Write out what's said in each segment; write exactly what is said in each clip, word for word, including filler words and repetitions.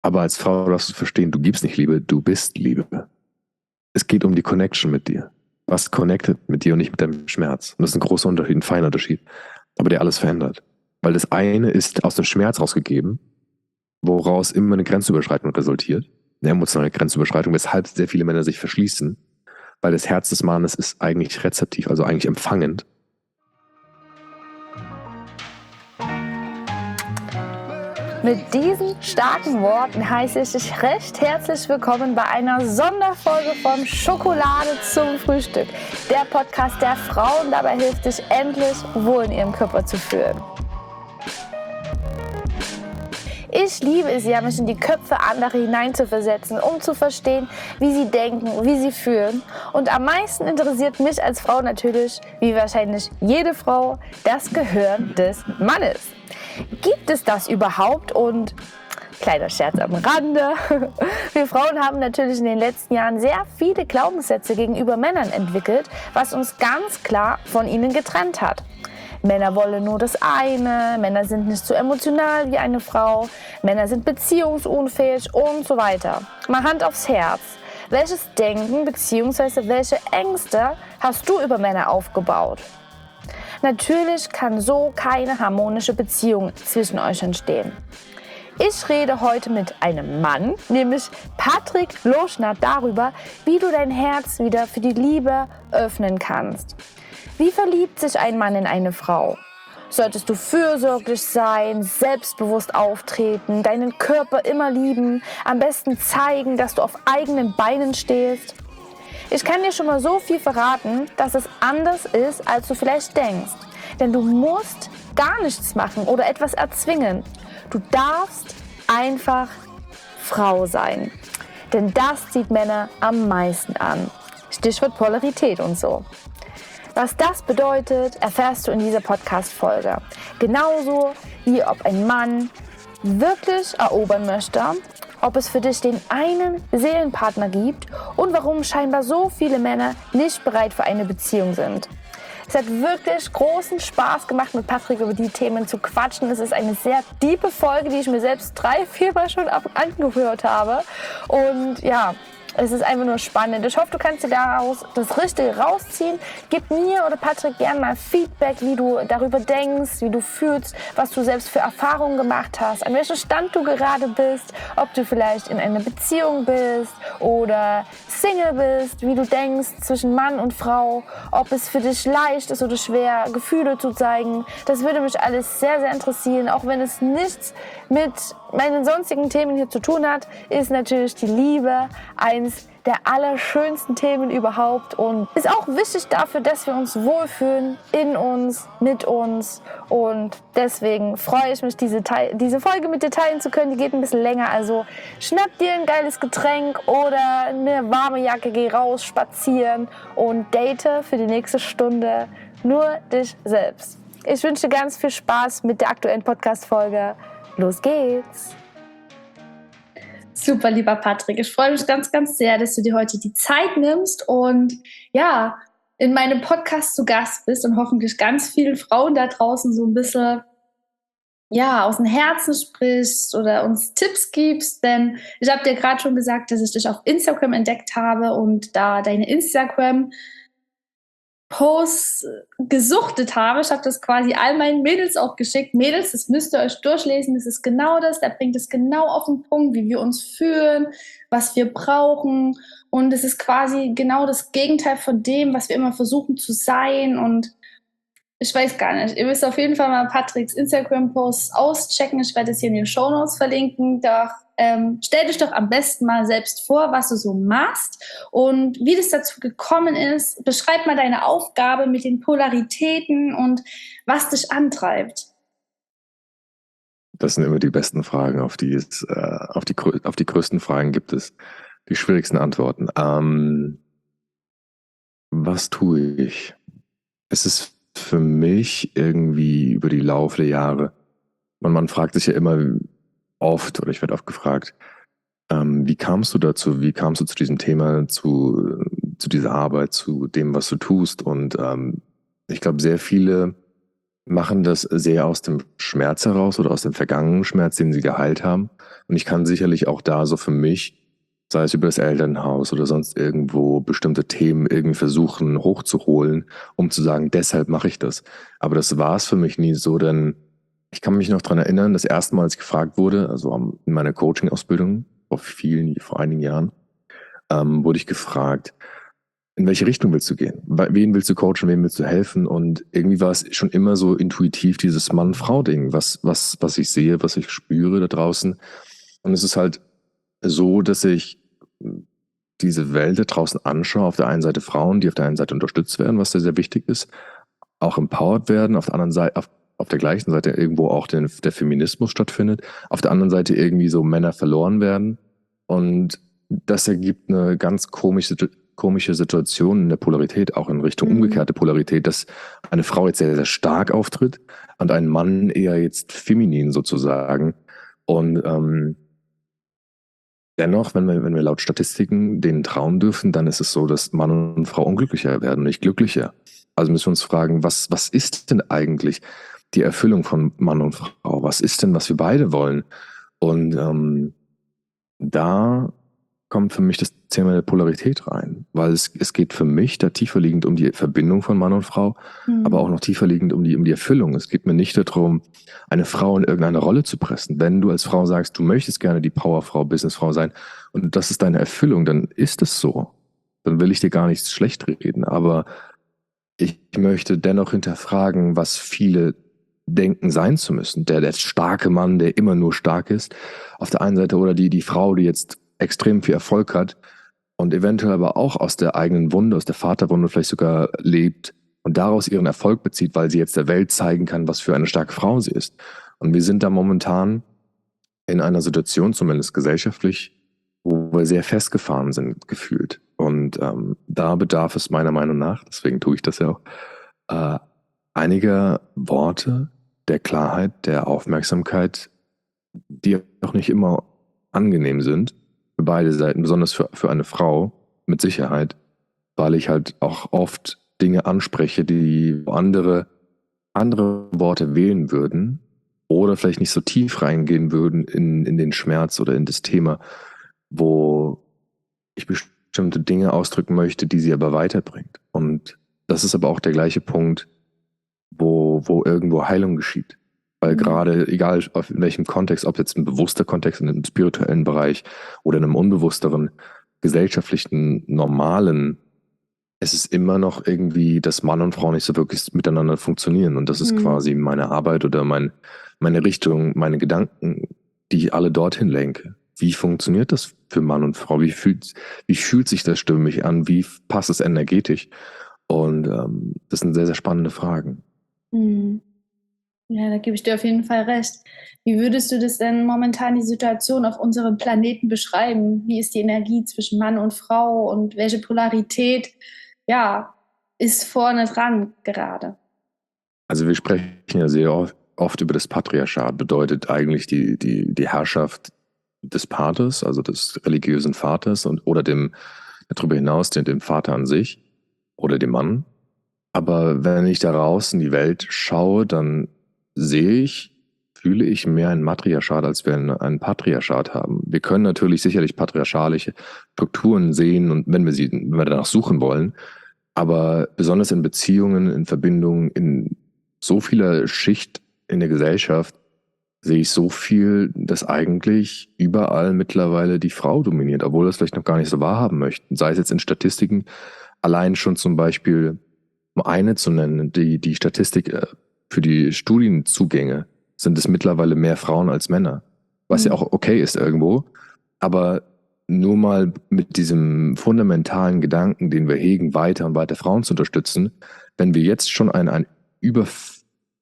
Aber als Frau darfst du verstehen, du gibst nicht Liebe, du bist Liebe. Es geht um die Connection mit dir. Was connectet mit dir und nicht mit deinem Schmerz? Und das ist ein großer Unterschied, ein feiner Unterschied, aber der alles verändert. Weil das eine ist aus dem Schmerz rausgegeben, woraus immer eine Grenzüberschreitung resultiert, eine emotionale Grenzüberschreitung, weshalb sehr viele Männer sich verschließen, weil das Herz des Mannes ist eigentlich rezeptiv, also eigentlich empfangend. Mit diesen starken Worten heiße ich dich recht herzlich willkommen bei einer Sonderfolge von Schokolade zum Frühstück. Der Podcast, der Frauen dabei hilft, sich endlich wohl in ihrem Körper zu fühlen. Ich liebe es ja, mich in die Köpfe anderer hineinzuversetzen, um zu verstehen, wie sie denken, wie sie fühlen. Und am meisten interessiert mich als Frau natürlich, wie wahrscheinlich jede Frau, das Gehirn des Mannes. Gibt es das überhaupt? Und kleiner Scherz am Rande, wir Frauen haben natürlich in den letzten Jahren sehr viele Glaubenssätze gegenüber Männern entwickelt, was uns ganz klar von ihnen getrennt hat. Männer wollen nur das eine, Männer sind nicht so emotional wie eine Frau, Männer sind beziehungsunfähig und so weiter. Mal Hand aufs Herz. Welches Denken bzw. welche Ängste hast du über Männer aufgebaut? Natürlich kann so keine harmonische Beziehung zwischen euch entstehen. Ich rede heute mit einem Mann, nämlich Patrick Loschner, darüber, wie du dein Herz wieder für die Liebe öffnen kannst. Wie verliebt sich ein Mann in eine Frau? Solltest du fürsorglich sein, selbstbewusst auftreten, deinen Körper immer lieben, am besten zeigen, dass du auf eigenen Beinen stehst? Ich kann dir schon mal so viel verraten, dass es anders ist, als du vielleicht denkst. Denn du musst gar nichts machen oder etwas erzwingen. Du darfst einfach Frau sein. Denn das zieht Männer am meisten an. Stichwort Polarität und so. Was das bedeutet, erfährst du in dieser Podcast-Folge. Genauso wie ob ein Mann wirklich erobern möchte, ob es für dich den einen Seelenpartner gibt und warum scheinbar so viele Männer nicht bereit für eine Beziehung sind. Es hat wirklich großen Spaß gemacht, mit Patrick über die Themen zu quatschen. Es ist eine sehr tiefe Folge, die ich mir selbst drei, viermal schon ab- angehört habe. Und ja, es ist einfach nur spannend. Ich hoffe, du kannst dir daraus das Richtige rausziehen. Gib mir oder Patrick gerne mal Feedback, wie du darüber denkst, wie du fühlst, was du selbst für Erfahrungen gemacht hast, an welchem Stand du gerade bist, ob du vielleicht in einer Beziehung bist oder Single bist, wie du denkst zwischen Mann und Frau, ob es für dich leicht ist oder schwer, Gefühle zu zeigen. Das würde mich alles sehr, sehr interessieren, auch wenn es nichts mit meinen sonstigen Themen hier zu tun hat, ist natürlich die Liebe eins der allerschönsten Themen überhaupt und ist auch wichtig dafür, dass wir uns wohlfühlen in uns, mit uns, und deswegen freue ich mich, diese, Teil, diese Folge mit dir teilen zu können. Die geht ein bisschen länger, also schnapp dir ein geiles Getränk oder eine warme Jacke, geh raus, spazieren und date für die nächste Stunde nur dich selbst. Ich wünsche dir ganz viel Spaß mit der aktuellen Podcast-Folge. Los geht's! Super, lieber Patrick. Ich freue mich ganz, ganz sehr, dass du dir heute die Zeit nimmst und ja, in meinem Podcast zu Gast bist und hoffentlich ganz vielen Frauen da draußen so ein bisschen ja, aus dem Herzen sprichst oder uns Tipps gibst. Denn ich habe dir gerade schon gesagt, dass ich dich auf Instagram entdeckt habe und da deine Instagram Posts gesuchtet habe. Ich habe das quasi all meinen Mädels auch geschickt. Mädels, das müsst ihr euch durchlesen. Das ist genau das. Der bringt es genau auf den Punkt, wie wir uns fühlen, was wir brauchen. Und es ist quasi genau das Gegenteil von dem, was wir immer versuchen zu sein. Und ich weiß gar nicht. Ihr müsst auf jeden Fall mal Patricks Instagram-Posts auschecken. Ich werde es hier in den Shownotes verlinken. Doch ähm, stell dich doch am besten mal selbst vor, was du so machst und wie das dazu gekommen ist. Beschreib mal deine Aufgabe mit den Polaritäten und was dich antreibt. Das sind immer die besten Fragen, auf die es, äh, auf die, auf die größten Fragen gibt es die schwierigsten Antworten. Ähm, was tue ich? Es ist für mich irgendwie über die Laufe der Jahre, man, man fragt sich ja immer oft, oder ich werde oft gefragt, ähm, wie kamst du dazu, wie kamst du zu diesem Thema, zu, zu dieser Arbeit, zu dem, was du tust? Und ähm, ich glaube, sehr viele machen das sehr aus dem Schmerz heraus oder aus dem vergangenen Schmerz, den sie geheilt haben. Und ich kann sicherlich auch da so für mich, sei es über das Elternhaus oder sonst irgendwo, bestimmte Themen irgendwie versuchen hochzuholen, um zu sagen, deshalb mache ich das. Aber das war es für mich nie so, denn ich kann mich noch daran erinnern, das erste Mal, als ich gefragt wurde, also in meiner Coaching-Ausbildung, vor vielen, vor einigen Jahren, ähm, wurde ich gefragt, in welche Richtung willst du gehen? Wen willst du coachen, wem willst du helfen? Und irgendwie war es schon immer so intuitiv dieses Mann-Frau-Ding, was, was, was ich sehe, was ich spüre da draußen. Und es ist halt so, dass ich diese Welt da draußen anschaue. Auf der einen Seite Frauen, die auf der einen Seite unterstützt werden, was sehr, sehr wichtig ist, auch empowered werden, auf der anderen Seite, auf, auf der gleichen Seite irgendwo auch den, der Feminismus stattfindet, auf der anderen Seite irgendwie so Männer verloren werden. Und das ergibt eine ganz komische, komische Situation in der Polarität, auch in Richtung Mhm. umgekehrte Polarität, dass eine Frau jetzt sehr, sehr stark auftritt und ein Mann eher jetzt feminin sozusagen. Und ähm, dennoch, wenn wir, wenn wir laut Statistiken denen trauen dürfen, dann ist es so, dass Mann und Frau unglücklicher werden, nicht glücklicher. Also müssen wir uns fragen, was, was ist denn eigentlich die Erfüllung von Mann und Frau? Was ist denn, was wir beide wollen? Und ähm, da kommt für mich das Thema der Polarität rein, weil es, es geht für mich da tiefer liegend um die Verbindung von Mann und Frau, Mhm. aber auch noch tiefer liegend um die, um die Erfüllung. Es geht mir nicht darum, eine Frau in irgendeine Rolle zu pressen. Wenn du als Frau sagst, du möchtest gerne die Powerfrau, Businessfrau sein und das ist deine Erfüllung, dann ist es so. Dann will ich dir gar nichts schlecht reden, aber ich möchte dennoch hinterfragen, was viele denken sein zu müssen. Der, der starke Mann, der immer nur stark ist, auf der einen Seite, oder die, die Frau, die jetzt extrem viel Erfolg hat und eventuell aber auch aus der eigenen Wunde, aus der Vaterwunde vielleicht sogar lebt und daraus ihren Erfolg bezieht, weil sie jetzt der Welt zeigen kann, was für eine starke Frau sie ist. Und wir sind da momentan in einer Situation, zumindest gesellschaftlich, wo wir sehr festgefahren sind, gefühlt. Und ähm, da bedarf es meiner Meinung nach, deswegen tue ich das ja auch, äh, einiger Worte, der Klarheit, der Aufmerksamkeit, die auch nicht immer angenehm sind, für beide Seiten, besonders für, für eine Frau, mit Sicherheit, weil ich halt auch oft Dinge anspreche, die andere, andere Worte wählen würden oder vielleicht nicht so tief reingehen würden in, in den Schmerz oder in das Thema, wo ich bestimmte Dinge ausdrücken möchte, die sie aber weiterbringt. Und das ist aber auch der gleiche Punkt, wo, wo irgendwo Heilung geschieht. Weil Mhm. gerade, egal auf in welchem Kontext, ob jetzt ein bewusster Kontext in einem spirituellen Bereich oder in einem unbewussteren, gesellschaftlichen, normalen, es ist immer noch irgendwie, dass Mann und Frau nicht so wirklich miteinander funktionieren. Und das ist Mhm. quasi meine Arbeit oder mein, meine Richtung, meine Gedanken, die ich alle dorthin lenke. Wie funktioniert das für Mann und Frau? Wie fühlt, wie fühlt sich das stimmig an? Wie passt es energetisch? Und ähm, das sind sehr, sehr spannende Fragen. Mhm. Ja, da gebe ich dir auf jeden Fall recht. Wie würdest du das denn momentan die Situation auf unserem Planeten beschreiben? Wie ist die Energie zwischen Mann und Frau und welche Polarität, ja, ist vorne dran gerade? Also wir sprechen ja sehr oft, oft über das Patriarchat, bedeutet eigentlich die, die, die Herrschaft des Vaters, also des religiösen Vaters und oder dem darüber hinaus dem, dem Vater an sich oder dem Mann. Aber wenn ich da raus in die Welt schaue, dann sehe ich, fühle ich mehr ein Matriarchat, als wir ein, ein Patriarchat haben. Wir können natürlich sicherlich patriarchalische Strukturen sehen und wenn wir sie, wenn wir danach suchen wollen, aber besonders in Beziehungen, in Verbindungen, in so vieler Schicht in der Gesellschaft sehe ich so viel, dass eigentlich überall mittlerweile die Frau dominiert, obwohl wir das vielleicht noch gar nicht so wahrhaben möchten. Sei es jetzt in Statistiken, allein schon zum Beispiel, um eine zu nennen, die, die Statistik äh, für die Studienzugänge sind es mittlerweile mehr Frauen als Männer. Was ja Mhm. auch okay ist irgendwo, aber nur mal mit diesem fundamentalen Gedanken, den wir hegen, weiter und weiter Frauen zu unterstützen, wenn wir jetzt schon ein, ein Überf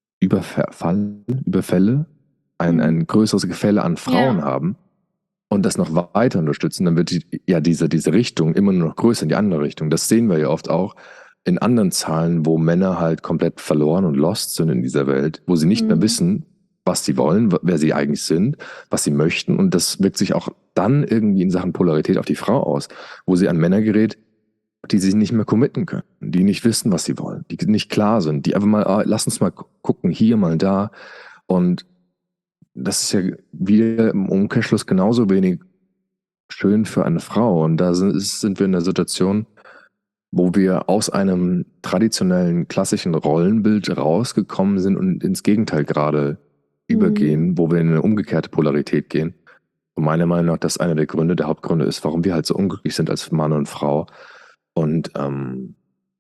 Überfall, Überfälle, ein, Mhm. ein größeres Gefälle an Frauen Ja. haben und das noch weiter unterstützen, dann wird die, ja diese, diese Richtung immer nur noch größer in die andere Richtung. Das sehen wir ja oft auch in anderen Zahlen, wo Männer halt komplett verloren und lost sind in dieser Welt, wo sie nicht mehr Mhm. wissen, was sie wollen, wer sie eigentlich sind, was sie möchten. Und das wirkt sich auch dann irgendwie in Sachen Polarität auf die Frau aus, wo sie an Männer gerät, die sich nicht mehr committen können, die nicht wissen, was sie wollen, die nicht klar sind, die einfach mal, ah, lass uns mal gucken, hier, mal da. Und das ist ja wieder im Umkehrschluss genauso wenig schön für eine Frau. Und da sind, sind wir in der Situation, wo wir aus einem traditionellen, klassischen Rollenbild rausgekommen sind und ins Gegenteil gerade Mhm. übergehen, wo wir in eine umgekehrte Polarität gehen. Und meiner Meinung nach, das einer der Gründe, der Hauptgründe ist, warum wir halt so unglücklich sind als Mann und Frau. Und ähm,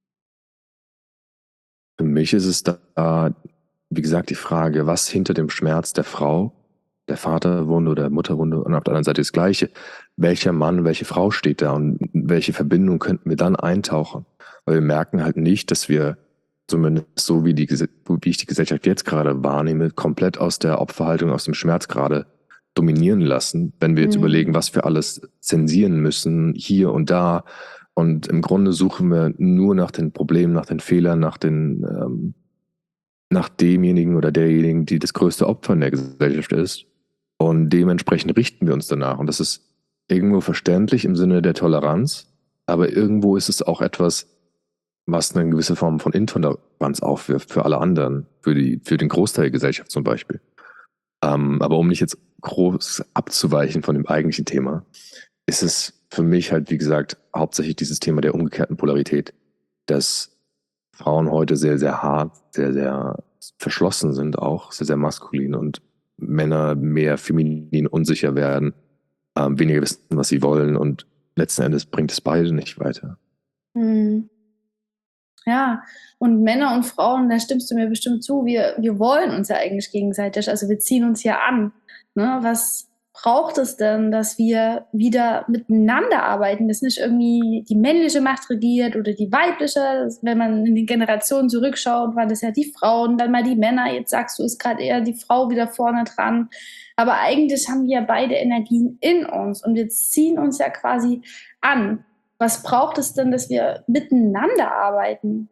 für mich ist es da, wie gesagt, die Frage, was hinter dem Schmerz der Frau, der Vaterwunde oder der Mutterwunde und auf der anderen Seite das Gleiche, welcher Mann, welche Frau steht da und in welche Verbindung könnten wir dann eintauchen? Weil wir merken halt nicht, dass wir zumindest so wie, die, Gese- wie ich die Gesellschaft jetzt gerade wahrnehme, komplett aus der Opferhaltung, aus dem Schmerz gerade dominieren lassen, wenn wir jetzt Mhm. überlegen, was wir alles zensieren müssen, hier und da. Und im Grunde suchen wir nur nach den Problemen, nach den Fehlern, nach den ähm, nach demjenigen oder derjenigen, die das größte Opfer in der Gesellschaft ist. Und dementsprechend richten wir uns danach. Und das ist irgendwo verständlich im Sinne der Toleranz, aber irgendwo ist es auch etwas, was eine gewisse Form von Intoleranz aufwirft für alle anderen, für, die, für den Großteil der Gesellschaft zum Beispiel. Ähm, aber um nicht jetzt groß abzuweichen von dem eigentlichen Thema, ist es für mich halt, wie gesagt, hauptsächlich dieses Thema der umgekehrten Polarität, dass Frauen heute sehr, sehr hart, sehr, sehr verschlossen sind, auch sehr, sehr maskulin und Männer mehr feminin unsicher werden, ähm, weniger wissen, was sie wollen und letzten Endes bringt es beide nicht weiter. Mhm. Ja, und Männer und Frauen, da stimmst du mir bestimmt zu, wir, wir wollen uns ja eigentlich gegenseitig, also wir ziehen uns ja an. Ne? Was braucht es denn, dass wir wieder miteinander arbeiten, dass nicht irgendwie die männliche Macht regiert oder die weibliche? Das, wenn man in die Generationen zurückschaut, waren das ja die Frauen, dann mal die Männer. Jetzt sagst du, ist gerade eher die Frau wieder vorne dran. Aber eigentlich haben wir ja beide Energien in uns und wir ziehen uns ja quasi an. Was braucht es denn, dass wir miteinander arbeiten?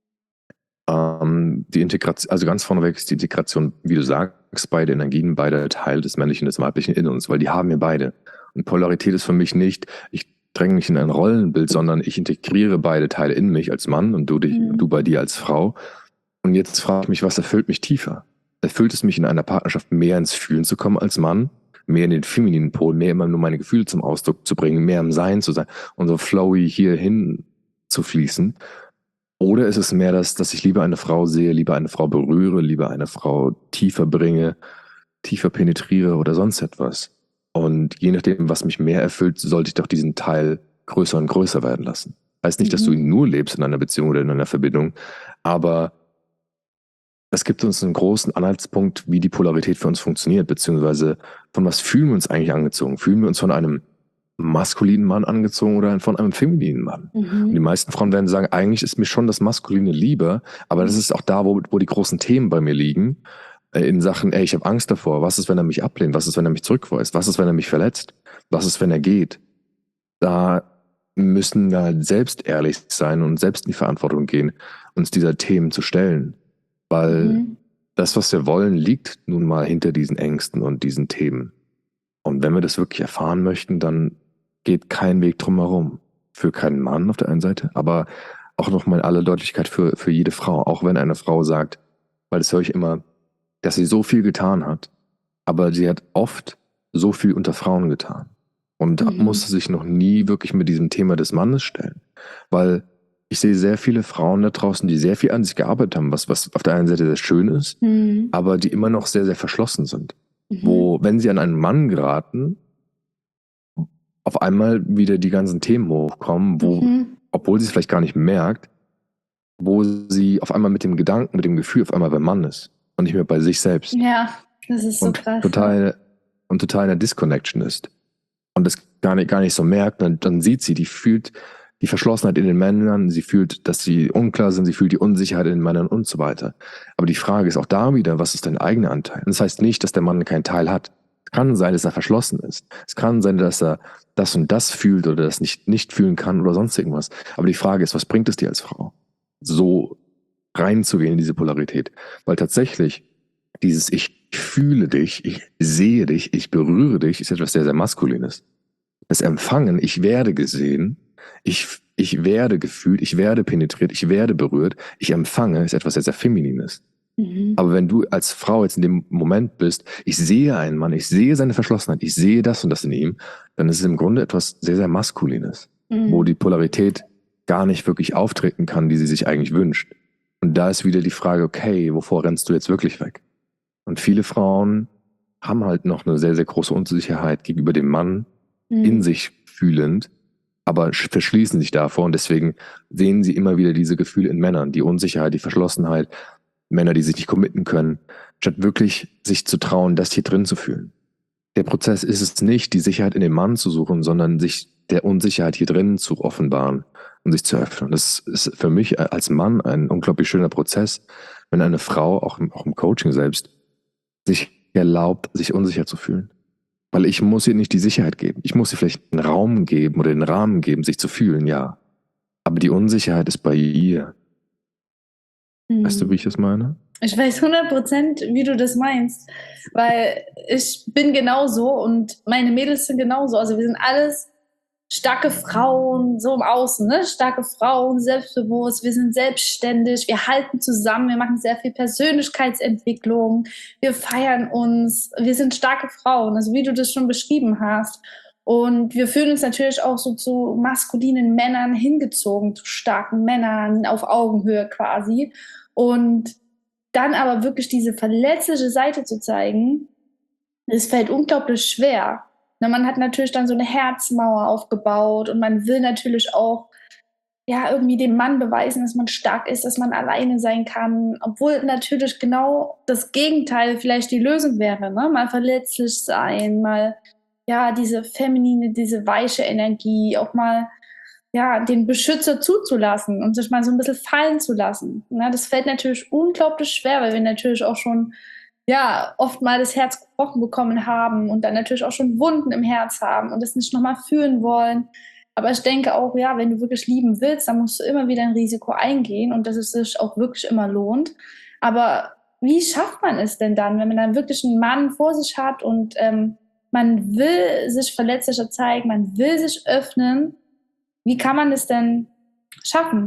Ähm, die Integration, also ganz vorneweg ist die Integration, wie du sagst, beide Energien, beide Teil des Männlichen und des Weiblichen in uns, weil die haben wir beide. Und Polarität ist für mich nicht, ich dränge mich in ein Rollenbild, sondern ich integriere beide Teile in mich als Mann und du, dich, Mhm. du bei dir als Frau. Und jetzt frage ich mich, was erfüllt mich tiefer? Erfüllt es mich in einer Partnerschaft mehr ins Fühlen zu kommen als Mann? Mehr in den femininen Pol, mehr immer nur meine Gefühle zum Ausdruck zu bringen, mehr im Sein zu sein und so flowy hierhin zu fließen? Oder ist es mehr das, dass ich lieber eine Frau sehe, lieber eine Frau berühre, lieber eine Frau tiefer bringe, tiefer penetriere oder sonst etwas? Und je nachdem, was mich mehr erfüllt, sollte ich doch diesen Teil größer und größer werden lassen. Heißt nicht, dass du Mhm. ihn nur lebst in einer Beziehung oder in einer Verbindung, aber das gibt uns einen großen Anhaltspunkt, wie die Polarität für uns funktioniert, beziehungsweise von was fühlen wir uns eigentlich angezogen? Fühlen wir uns von einem maskulinen Mann angezogen oder von einem femininen Mann? Und die Mhm. meisten Frauen werden sagen, eigentlich ist mir schon das Maskuline lieber, aber das ist auch da, wo, wo die großen Themen bei mir liegen, äh, in Sachen, ey, ich habe Angst davor, was ist, wenn er mich ablehnt, was ist, wenn er mich zurückweist, was ist, wenn er mich verletzt, was ist, wenn er geht? Da müssen wir halt selbst ehrlich sein und selbst in die Verantwortung gehen, uns dieser Themen zu stellen, weil Mhm. das, was wir wollen, liegt nun mal hinter diesen Ängsten und diesen Themen. Und wenn wir das wirklich erfahren möchten, dann geht kein Weg drum herum. Für keinen Mann auf der einen Seite, aber auch nochmal in aller Deutlichkeit für, für jede Frau. Auch wenn eine Frau sagt, weil das höre ich immer, dass sie so viel getan hat, aber sie hat oft so viel unter Frauen getan und Mhm. musste sich noch nie wirklich mit diesem Thema des Mannes stellen. Weil ich sehe sehr viele Frauen da draußen, die sehr viel an sich gearbeitet haben, was, was auf der einen Seite sehr schön ist, Mhm. aber die immer noch sehr, sehr verschlossen sind. Mhm. Wo, wenn sie an einen Mann geraten, auf einmal wieder die ganzen Themen hochkommen, wo, Mhm. obwohl sie es vielleicht gar nicht merkt, wo sie auf einmal mit dem Gedanken, mit dem Gefühl auf einmal beim Mann ist und nicht mehr bei sich selbst Ja, das ist so und krass. Ja. total, und total in der Disconnection ist und das gar nicht, gar nicht so merkt, dann, dann sieht sie, die fühlt die Verschlossenheit in den Männern, sie fühlt, dass sie unklar sind, sie fühlt die Unsicherheit in den Männern und so weiter. Aber die Frage ist auch da wieder, was ist dein eigener Anteil? Und das heißt nicht, dass der Mann keinen Teil hat. Es kann sein, dass er verschlossen ist. Es kann sein, dass er das und das fühlt oder das nicht, nicht fühlen kann oder sonst irgendwas. Aber die Frage ist, was bringt es dir als Frau, so reinzugehen in diese Polarität? Weil tatsächlich dieses Ich fühle dich, ich sehe dich, ich berühre dich, ist etwas sehr, sehr Maskulines. Das Empfangen, ich werde gesehen, ich, ich werde gefühlt, ich werde penetriert, ich werde berührt, ich empfange, ist etwas sehr, sehr Feminines. Mhm. Aber wenn du als Frau jetzt in dem Moment bist, ich sehe einen Mann, ich sehe seine Verschlossenheit, ich sehe das und das in ihm, dann ist es im Grunde etwas sehr, sehr Maskulines, Mhm. wo die Polarität gar nicht wirklich auftreten kann, die sie sich eigentlich wünscht. Und da ist wieder die Frage, okay, wovor rennst du jetzt wirklich weg? Und viele Frauen haben halt noch eine sehr, sehr große Unsicherheit gegenüber dem Mann Mhm. in sich fühlend, aber sch- verschließen sich davor und deswegen sehen sie immer wieder diese Gefühle in Männern, die Unsicherheit, die Verschlossenheit, Männer, die sich nicht committen können, statt wirklich sich zu trauen, das hier drin zu fühlen. Der Prozess ist es nicht, die Sicherheit in dem Mann zu suchen, sondern sich der Unsicherheit hier drin zu offenbaren und sich zu öffnen. Das ist für mich als Mann ein unglaublich schöner Prozess, wenn eine Frau, auch im, auch im Coaching selbst, sich erlaubt, sich unsicher zu fühlen. Weil ich muss ihr nicht die Sicherheit geben. Ich muss ihr vielleicht einen Raum geben oder den Rahmen geben, sich zu fühlen, ja. Aber die Unsicherheit ist bei ihr. Mhm. Weißt du, wie ich das meine? Ich weiß hundert Prozent, wie du das meinst, weil ich bin genauso und meine Mädels sind genauso. Also wir sind alles starke Frauen, so im Außen, ne? Starke Frauen, selbstbewusst, wir sind selbstständig, wir halten zusammen, wir machen sehr viel Persönlichkeitsentwicklung, wir feiern uns, wir sind starke Frauen, also wie du das schon beschrieben hast. Und wir fühlen uns natürlich auch so zu maskulinen Männern hingezogen, zu starken Männern auf Augenhöhe quasi. Und dann aber wirklich diese verletzliche Seite zu zeigen, es fällt unglaublich schwer. Na, man hat natürlich dann so eine Herzmauer aufgebaut und man will natürlich auch ja irgendwie dem Mann beweisen, dass man stark ist, dass man alleine sein kann, obwohl natürlich genau das Gegenteil vielleicht die Lösung wäre, ne? Mal verletzlich sein, mal ja diese feminine, diese weiche Energie, auch mal ja den Beschützer zuzulassen und sich mal so ein bisschen fallen zu lassen. Ne? Das fällt natürlich unglaublich schwer, weil wir natürlich auch schon ja, oft mal das Herz gebrochen bekommen haben und dann natürlich auch schon Wunden im Herz haben und das nicht nochmal fühlen wollen. Aber ich denke auch, ja, wenn du wirklich lieben willst, dann musst du immer wieder ein Risiko eingehen und dass es sich auch wirklich immer lohnt. Aber wie schafft man es denn dann, wenn man dann wirklich einen Mann vor sich hat und ähm, man will sich verletzlicher zeigen, man will sich öffnen? Wie kann man es denn schaffen?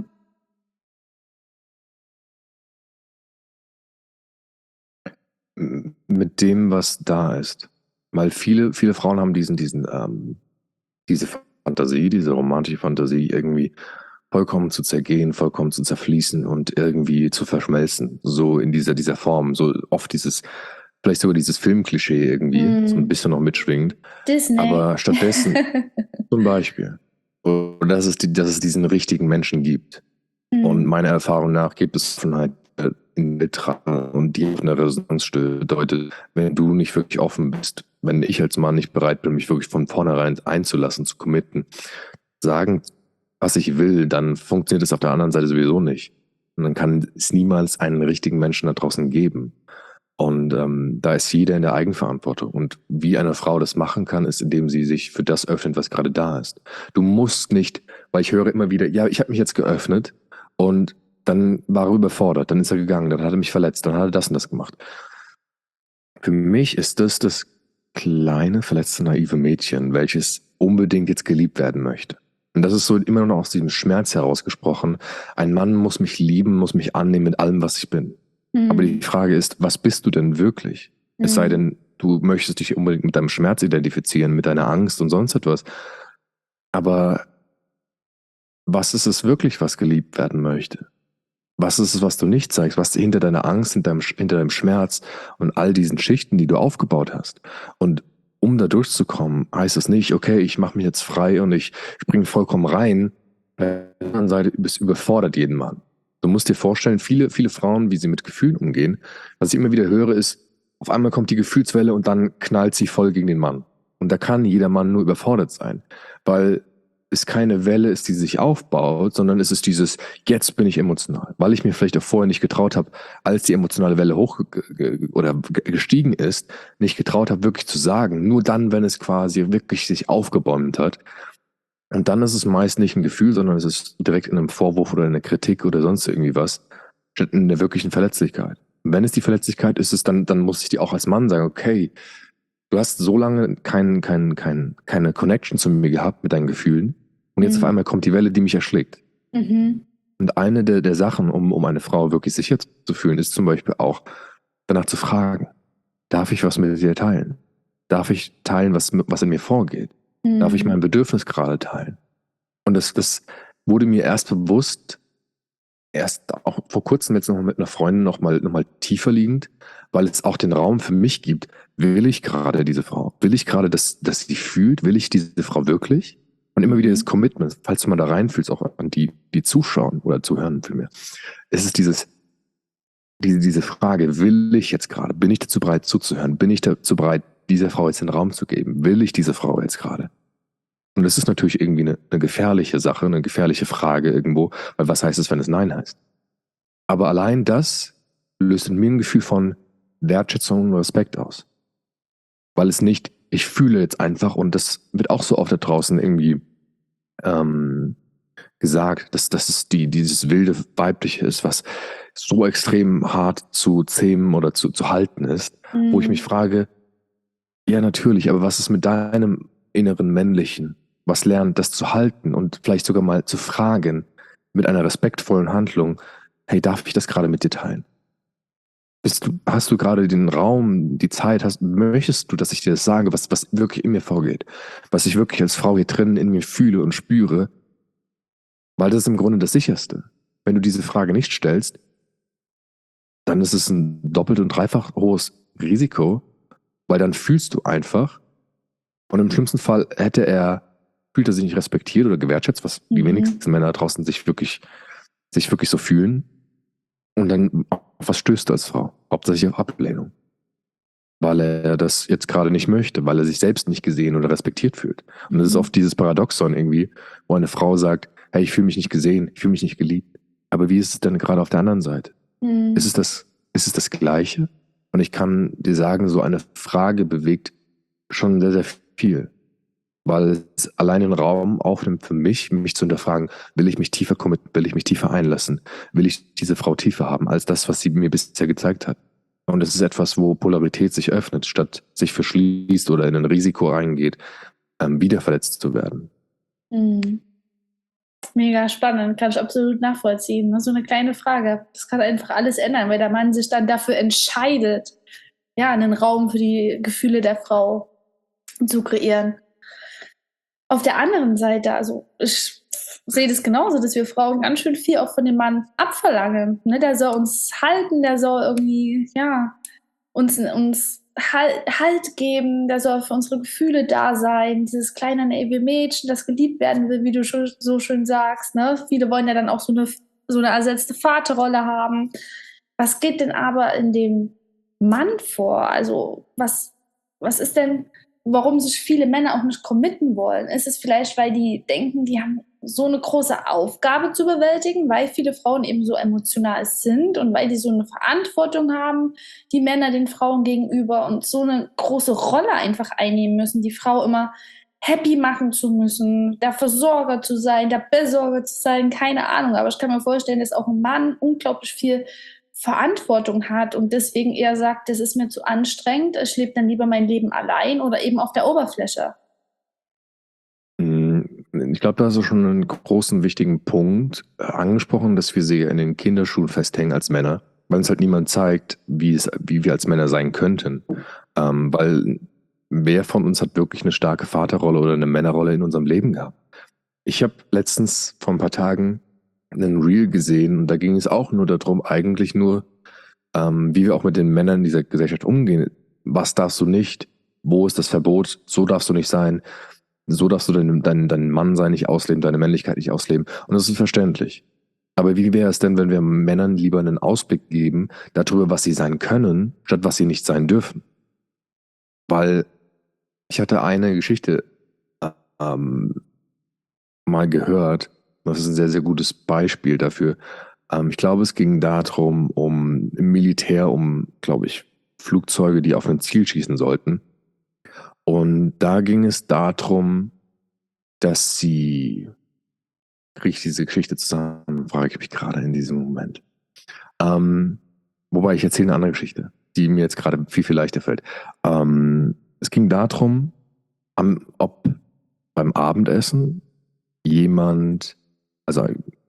Mit dem, was da ist. Weil viele, viele Frauen haben diesen, diesen, ähm, diese Fantasie, diese romantische Fantasie, irgendwie vollkommen zu zergehen, vollkommen zu zerfließen und irgendwie zu verschmelzen. So in dieser, dieser Form. So oft dieses, vielleicht sogar dieses Filmklischee irgendwie, Mm. so ein bisschen noch mitschwingt. Disney. Aber stattdessen, zum Beispiel, dass es, die, dass es diesen richtigen Menschen gibt. Mm. Und meiner Erfahrung nach gibt es Offenheit äh, in der Trage und die auf eine Resonanz stößt. Bedeutet, wenn du nicht wirklich offen bist, wenn ich als Mann nicht bereit bin, mich wirklich von vornherein einzulassen, zu committen, sagen, was ich will, dann funktioniert es auf der anderen Seite sowieso nicht. Und dann kann es niemals einen richtigen Menschen da draußen geben. Und ähm, da ist jeder in der Eigenverantwortung. Und wie eine Frau das machen kann, ist, indem sie sich für das öffnet, was gerade da ist. Du musst nicht, weil ich höre immer wieder, ja, ich habe mich jetzt geöffnet und dann war er überfordert, dann ist er gegangen, dann hat er mich verletzt, dann hat er das und das gemacht. Für mich ist das das kleine, verletzte, naive Mädchen, welches unbedingt jetzt geliebt werden möchte. Und das ist so immer noch aus diesem Schmerz herausgesprochen. Ein Mann muss mich lieben, muss mich annehmen mit allem, was ich bin. Mm. Aber die Frage ist, was bist du denn wirklich? Mm. Es sei denn, du möchtest dich unbedingt mit deinem Schmerz identifizieren, mit deiner Angst und sonst etwas. Aber was ist es wirklich, was geliebt werden möchte? Was ist es, was du nicht zeigst? Was hinter deiner Angst, hinter deinem, hinter deinem Schmerz und all diesen Schichten, die du aufgebaut hast? Und um da durchzukommen, heißt es nicht, okay, ich mache mich jetzt frei und ich springe vollkommen rein. Auf der anderen Seite bist überfordert jeden Mann. Du musst dir vorstellen, viele, viele Frauen, wie sie mit Gefühlen umgehen, was ich immer wieder höre, ist, auf einmal kommt die Gefühlswelle und dann knallt sie voll gegen den Mann. Und da kann jeder Mann nur überfordert sein, weil es keine Welle ist, die sich aufbaut, sondern es ist dieses, jetzt bin ich emotional, weil ich mir vielleicht auch vorher nicht getraut habe, als die emotionale Welle hoch oder gestiegen ist, nicht getraut habe, wirklich zu sagen. Nur dann, wenn es quasi wirklich sich aufgebäumt hat. Und dann ist es meist nicht ein Gefühl, sondern es ist direkt in einem Vorwurf oder in einer Kritik oder sonst irgendwie was, statt in der wirklichen Verletzlichkeit. Und wenn es die Verletzlichkeit ist, ist dann, dann muss ich dir auch als Mann sagen, okay, du hast so lange kein, kein, kein, keine Connection zu mir gehabt mit deinen Gefühlen und jetzt Mhm. auf einmal kommt die Welle, die mich erschlägt. Mhm. Und eine der, der Sachen, um, um eine Frau wirklich sicher zu fühlen, ist zum Beispiel auch danach zu fragen, darf ich was mit dir teilen? Darf ich teilen, was, was in mir vorgeht? Mhm. Darf ich mein Bedürfnis gerade teilen? Und das, das wurde mir erst bewusst, erst auch vor kurzem jetzt noch mit einer Freundin noch mal, noch mal tiefer liegend, weil es auch den Raum für mich gibt. Will ich gerade diese Frau? Will ich gerade, dass, dass sie fühlt? Will ich diese Frau wirklich? Und immer wieder das Commitment, falls du mal da reinfühlst, auch an die, die zuschauen oder zuhören vielmehr. Es ist dieses, diese, diese Frage, will ich jetzt gerade? Bin ich dazu bereit zuzuhören? Bin ich dazu bereit, dieser Frau jetzt den Raum zu geben? Will ich diese Frau jetzt gerade? Und das ist natürlich irgendwie eine, eine gefährliche Sache, eine gefährliche Frage irgendwo, weil was heißt es, wenn es Nein heißt? Aber allein das löst in mir ein Gefühl von Wertschätzung und Respekt aus. Weil es nicht, ich fühle jetzt einfach, und das wird auch so oft da draußen irgendwie ähm, gesagt, dass, dass es die, dieses wilde Weibliche ist, was so extrem hart zu zähmen oder zu, zu halten ist, Mhm. wo ich mich frage, ja natürlich, aber was ist mit deinem inneren Männlichen? Was lernt das zu halten und vielleicht sogar mal zu fragen mit einer respektvollen Handlung, hey, darf ich das gerade mit dir teilen? Bist du, hast du gerade den Raum, die Zeit, hast, möchtest du, dass ich dir das sage, was, was wirklich in mir vorgeht? Was ich wirklich als Frau hier drin in mir fühle und spüre? Weil das ist im Grunde das Sicherste. Wenn du diese Frage nicht stellst, dann ist es ein doppelt und dreifach hohes Risiko, weil dann fühlst du einfach, und im schlimmsten Fall hätte er, fühlt er sich nicht respektiert oder gewertschätzt, was die Mhm. wenigsten Männer draußen sich wirklich, sich wirklich so fühlen. Und dann, auf was stößt du als Frau? Hauptsächlich auf Ablehnung. Weil er das jetzt gerade nicht möchte, weil er sich selbst nicht gesehen oder respektiert fühlt. Und das ist Mhm. oft dieses Paradoxon irgendwie, wo eine Frau sagt, hey, ich fühle mich nicht gesehen, ich fühle mich nicht geliebt. Aber wie ist es denn gerade auf der anderen Seite? Mhm. Ist es das, ist es das Gleiche? Und ich kann dir sagen, so eine Frage bewegt schon sehr, sehr viel. Weil es allein den Raum aufnimmt für mich, mich zu hinterfragen, will ich mich tiefer committen, will ich mich tiefer einlassen, will ich diese Frau tiefer haben, als das, was sie mir bisher gezeigt hat. Und es ist etwas, wo Polarität sich öffnet, statt sich verschließt oder in ein Risiko reingeht, ähm, wieder verletzt zu werden. Mhm. Mega spannend, kann ich absolut nachvollziehen. So eine kleine Frage. Das kann einfach alles ändern, weil der Mann sich dann dafür entscheidet, ja, einen Raum für die Gefühle der Frau zu kreieren. Auf der anderen Seite, also ich sehe das genauso, dass wir Frauen ganz schön viel auch von dem Mann abverlangen. Ne? Der soll uns halten, der soll irgendwie, ja, uns, uns Halt, Halt geben, der soll für unsere Gefühle da sein. Dieses kleine naive Mädchen, das geliebt werden will, wie du schon, so schön sagst. Ne? Viele wollen ja dann auch so eine, so eine ersetzte Vaterrolle haben. Was geht denn aber in dem Mann vor? Also was, was ist denn, warum sich viele Männer auch nicht committen wollen? Ist es vielleicht, weil die denken, die haben so eine große Aufgabe zu bewältigen, weil viele Frauen eben so emotional sind und weil die so eine Verantwortung haben, die Männer den Frauen gegenüber, und so eine große Rolle einfach einnehmen müssen, die Frau immer happy machen zu müssen, der Versorger zu sein, der Besorger zu sein, keine Ahnung. Aber ich kann mir vorstellen, dass auch ein Mann unglaublich viel Verantwortung hat und deswegen eher sagt, das ist mir zu anstrengend, ich lebe dann lieber mein Leben allein oder eben auf der Oberfläche. Ich glaube, da hast du schon einen großen, wichtigen Punkt angesprochen, dass wir sie in den Kinderschuhen festhängen als Männer, weil uns halt niemand zeigt, wie, es, wie wir als Männer sein könnten. Ähm, weil wer von uns hat wirklich eine starke Vaterrolle oder eine Männerrolle in unserem Leben gehabt? Ich habe letztens vor ein paar Tagen einen Reel gesehen und da ging es auch nur darum, eigentlich nur, ähm, wie wir auch mit den Männern in dieser Gesellschaft umgehen. Was darfst du nicht? Wo ist das Verbot? So darfst du nicht sein. So darfst du dein, dein, dein Mannsein nicht ausleben, deine Männlichkeit nicht ausleben. Und das ist verständlich. Aber wie wäre es denn, wenn wir Männern lieber einen Ausblick geben darüber, was sie sein können, statt was sie nicht sein dürfen? Weil ich hatte eine Geschichte ähm, mal gehört, das ist ein sehr, sehr gutes Beispiel dafür. Ähm, ich glaube, es ging darum, um im Militär, um, glaube ich, Flugzeuge, die auf ein Ziel schießen sollten. Und da ging es darum, dass sie, kriege ich diese Geschichte zusammen, frage ich mich gerade in diesem Moment. Ähm, wobei ich erzähle eine andere Geschichte, die mir jetzt gerade viel, viel leichter fällt. Ähm, es ging darum, am, ob beim Abendessen jemand, also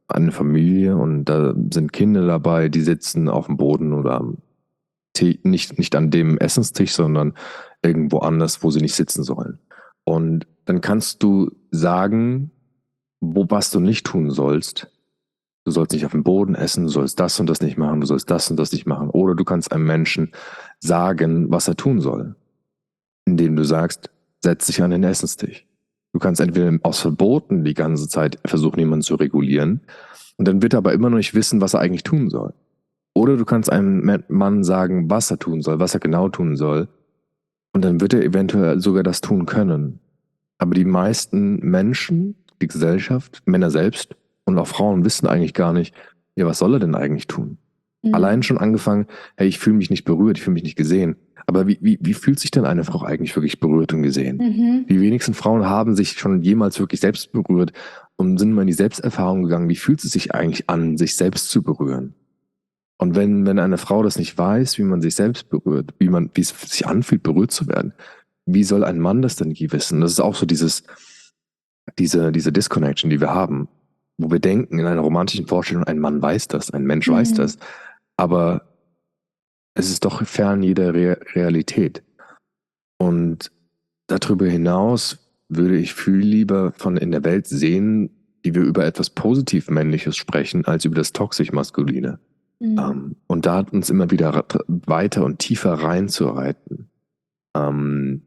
eine Familie und da sind Kinder dabei, die sitzen auf dem Boden oder am Tee, nicht, nicht an dem Essenstisch, sondern irgendwo anders, wo sie nicht sitzen sollen. Und dann kannst du sagen, wo, was du nicht tun sollst. Du sollst nicht auf dem Boden essen, du sollst das und das nicht machen, du sollst das und das nicht machen. Oder du kannst einem Menschen sagen, was er tun soll. Indem du sagst, setz dich an den Essenstisch. Du kannst entweder aus Verboten die ganze Zeit versuchen, jemanden zu regulieren, und dann wird er aber immer noch nicht wissen, was er eigentlich tun soll. Oder du kannst einem Mann sagen, was er tun soll, was er genau tun soll, und dann wird er eventuell sogar das tun können. Aber die meisten Menschen, die Gesellschaft, Männer selbst und auch Frauen wissen eigentlich gar nicht, ja, was soll er denn eigentlich tun? Mhm. Allein schon angefangen, hey, ich fühle mich nicht berührt, ich fühle mich nicht gesehen. Aber wie, wie, wie fühlt sich denn eine Frau eigentlich wirklich berührt und gesehen? Mhm. Die wenigsten Frauen haben sich schon jemals wirklich selbst berührt und sind mal in die Selbsterfahrung gegangen. Wie fühlt es sich eigentlich an, sich selbst zu berühren? Und wenn, wenn eine Frau das nicht weiß, wie man sich selbst berührt, wie man, wie es sich anfühlt, berührt zu werden, wie soll ein Mann das denn je wissen? Das ist auch so dieses, diese, diese Disconnection, die wir haben, wo wir denken in einer romantischen Vorstellung, ein Mann weiß das, ein Mensch mhm. weiß das. Aber es ist doch fern jeder Re- Realität. Und darüber hinaus würde ich viel lieber von in der Welt sehen, wie wir über etwas positiv Männliches sprechen, als über das toxisch Maskuline. Mhm. Um, und da uns immer wieder weiter und tiefer reinzureiten. Um,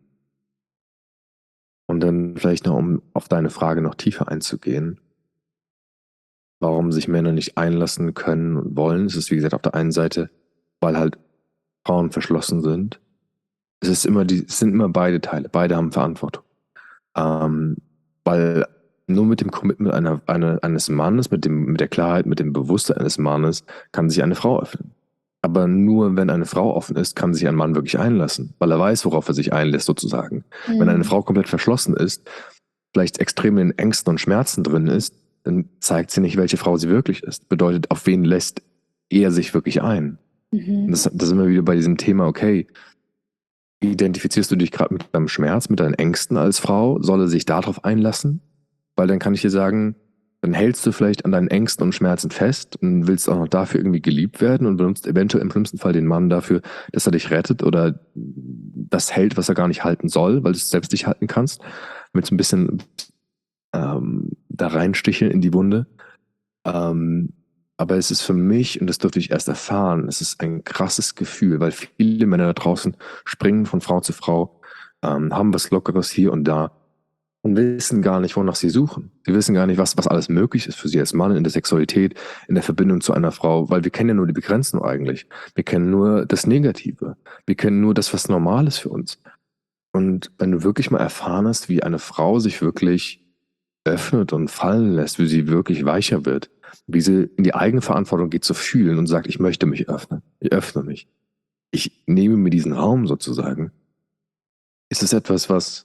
und dann vielleicht noch, um auf deine Frage noch tiefer einzugehen, warum sich Männer nicht einlassen können und wollen. Es ist, wie gesagt, auf der einen Seite, weil halt Frauen verschlossen sind. Es ist immer die, es sind immer beide Teile. Beide haben Verantwortung. Ähm, weil nur mit dem Commitment einer, einer, eines Mannes, mit, dem, mit der Klarheit, mit dem Bewusstsein eines Mannes, kann sich eine Frau öffnen. Aber nur wenn eine Frau offen ist, kann sich ein Mann wirklich einlassen, weil er weiß, worauf er sich einlässt, sozusagen. Mhm. Wenn eine Frau komplett verschlossen ist, vielleicht extrem in Ängsten und Schmerzen drin ist, dann zeigt sie nicht, welche Frau sie wirklich ist. Bedeutet, auf wen lässt er sich wirklich ein? Mhm. Das, das sind wir wieder bei diesem Thema, okay, identifizierst du dich gerade mit deinem Schmerz, mit deinen Ängsten als Frau? Soll er sich darauf einlassen? Weil dann kann ich dir sagen, dann hältst du vielleicht an deinen Ängsten und Schmerzen fest und willst auch noch dafür irgendwie geliebt werden und benutzt eventuell im schlimmsten Fall den Mann dafür, dass er dich rettet oder das hält, was er gar nicht halten soll, weil du es selbst nicht halten kannst. Mit so ein bisschen ähm, da reinsticheln in die Wunde. Ähm, aber es ist für mich, und das durfte ich erst erfahren, es ist ein krasses Gefühl, weil viele Männer da draußen springen von Frau zu Frau, ähm, haben was Lockeres hier und da und wissen gar nicht, wonach sie suchen. Sie wissen gar nicht, was, was alles möglich ist für sie als Mann in der Sexualität, in der Verbindung zu einer Frau, weil wir kennen ja nur die Begrenzung eigentlich. Wir kennen nur das Negative. Wir kennen nur das, was normal ist für uns. Und wenn du wirklich mal erfahren hast, wie eine Frau sich wirklich öffnet und fallen lässt, wie sie wirklich weicher wird, wie sie in die eigene Verantwortung geht zu fühlen und sagt, ich möchte mich öffnen, ich öffne mich. Ich nehme mir diesen Raum sozusagen. Ist es etwas, was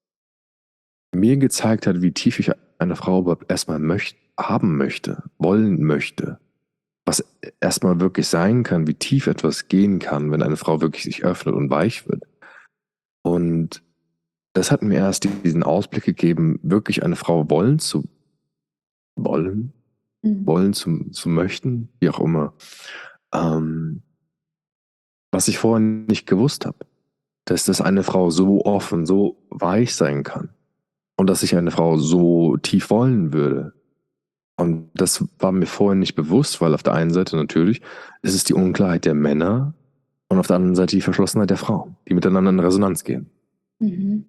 mir gezeigt hat, wie tief ich eine Frau überhaupt erstmal möcht- haben möchte, wollen möchte. Was erstmal wirklich sein kann, wie tief etwas gehen kann, wenn eine Frau wirklich sich öffnet und weich wird. Und das hat mir erst diesen Ausblick gegeben, wirklich eine Frau wollen zu wollen, mhm. wollen zu, zu möchten, wie auch immer. Ähm, was ich vorher nicht gewusst habe, dass das eine Frau so offen, so weich sein kann. Und dass ich eine Frau so tief wollen würde. Und das war mir vorher nicht bewusst, weil auf der einen Seite natürlich ist es die Unklarheit der Männer und auf der anderen Seite die Verschlossenheit der Frauen, die miteinander in Resonanz gehen. Mhm.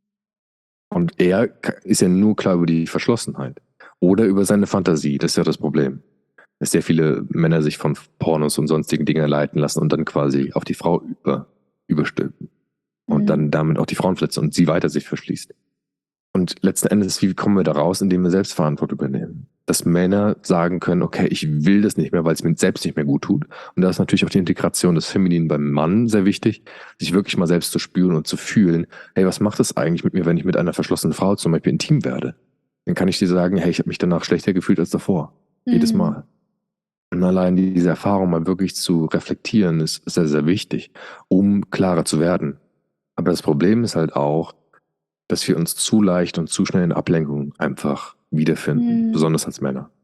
Und er ist ja nur klar über die Verschlossenheit oder über seine Fantasie. Das ist ja das Problem. Dass sehr viele Männer sich von Pornos und sonstigen Dingen leiten lassen und dann quasi auf die Frau über, überstülpen. Mhm. Und dann damit auch die Frauen verletzen und sie weiter sich verschließt. Und letzten Endes, wie kommen wir da raus, indem wir Selbstverantwortung übernehmen? Dass Männer sagen können, okay, ich will das nicht mehr, weil es mir selbst nicht mehr gut tut. Und da ist natürlich auch die Integration des Femininen beim Mann sehr wichtig, sich wirklich mal selbst zu spüren und zu fühlen, hey, was macht das eigentlich mit mir, wenn ich mit einer verschlossenen Frau zum Beispiel intim werde? Dann kann ich dir sagen, hey, ich habe mich danach schlechter gefühlt als davor. Mhm. Jedes Mal. Und allein diese Erfahrung mal wirklich zu reflektieren, ist sehr, sehr wichtig, um klarer zu werden. Aber das Problem ist halt auch, dass wir uns zu leicht und zu schnell in Ablenkung einfach wiederfinden, mhm. besonders als Männer.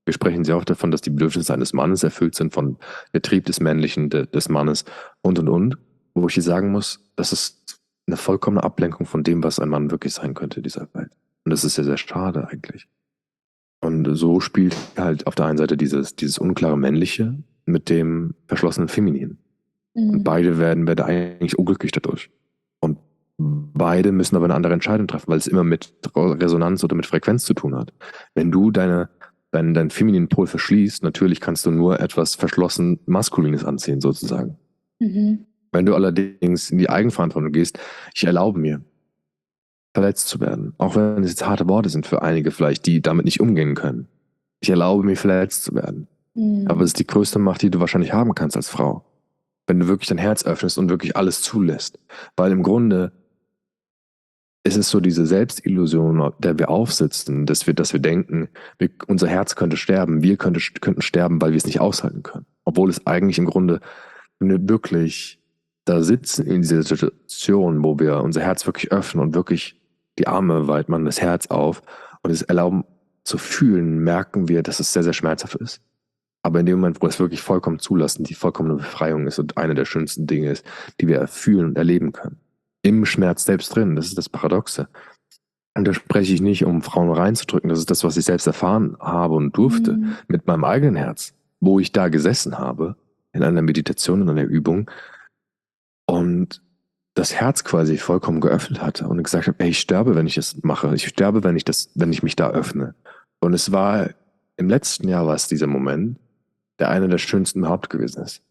Wir sprechen sehr oft davon, dass die Bedürfnisse eines Mannes erfüllt sind, von der Trieb des Männlichen, de, des Mannes und, und, und. Wo ich hier sagen muss, das ist eine vollkommene Ablenkung von dem, was ein Mann wirklich sein könnte in dieser Welt. Und das ist sehr, sehr schade eigentlich. Und so spielt halt auf der einen Seite dieses, dieses unklare Männliche mit dem verschlossenen Femininen. Mhm. Und beide werden, werden eigentlich unglücklich dadurch. Und beide müssen aber eine andere Entscheidung treffen, weil es immer mit Resonanz oder mit Frequenz zu tun hat. Wenn du deine, deinen, deinen femininen Pol verschließt, natürlich kannst du nur etwas verschlossen Maskulines anziehen, sozusagen. Mhm. Wenn du allerdings in die Eigenverantwortung gehst, ich erlaube mir, verletzt zu werden. Auch wenn es jetzt harte Worte sind für einige vielleicht, die damit nicht umgehen können. Ich erlaube mir, verletzt zu werden. Mhm. Aber es ist die größte Macht, die du wahrscheinlich haben kannst als Frau. Wenn du wirklich dein Herz öffnest und wirklich alles zulässt. Weil im Grunde ist es so diese Selbstillusion, der wir aufsitzen, dass wir, dass wir denken, wir, unser Herz könnte sterben, wir könnte, könnten sterben, weil wir es nicht aushalten können. Obwohl es eigentlich im Grunde, wenn wir wirklich da sitzen in dieser Situation, wo wir unser Herz wirklich öffnen und wirklich die Arme weit machen, das Herz auf und es erlauben zu fühlen, merken wir, dass es sehr, sehr schmerzhaft ist. Aber in dem Moment, wo wir es wirklich vollkommen zulassen, die vollkommene Befreiung ist und eine der schönsten Dinge ist, die wir fühlen und erleben können. Im Schmerz selbst drin, das ist das Paradoxe. Und da spreche ich nicht, um Frauen reinzudrücken, das ist das, was ich selbst erfahren habe und durfte, Mhm. mit meinem eigenen Herz, wo ich da gesessen habe, in einer Meditation, in einer Übung, und das Herz quasi vollkommen geöffnet hatte und gesagt habe, ey, ich sterbe, wenn ich das mache. Ich sterbe, wenn ich das, wenn ich mich da öffne. Und es war, im letzten Jahr war es dieser Moment, der einer der schönsten überhaupt gewesen ist.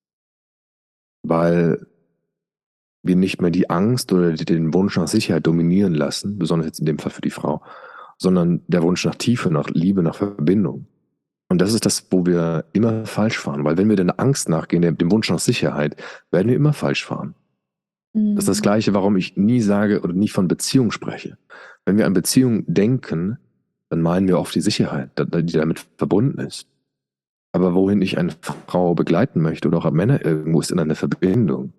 Weil wir nicht mehr die Angst oder den Wunsch nach Sicherheit dominieren lassen, besonders jetzt in dem Fall für die Frau, sondern der Wunsch nach Tiefe, nach Liebe, nach Verbindung. Und das ist das, wo wir immer falsch fahren. Weil wenn wir der Angst nachgehen, dem Wunsch nach Sicherheit, werden wir immer falsch fahren. Mhm. Das ist das Gleiche, warum ich nie sage oder nie von Beziehung spreche. Wenn wir an Beziehung denken, dann meinen wir oft die Sicherheit, die damit verbunden ist. Aber wohin ich eine Frau begleiten möchte oder auch Männer irgendwo ist in einer Verbindung.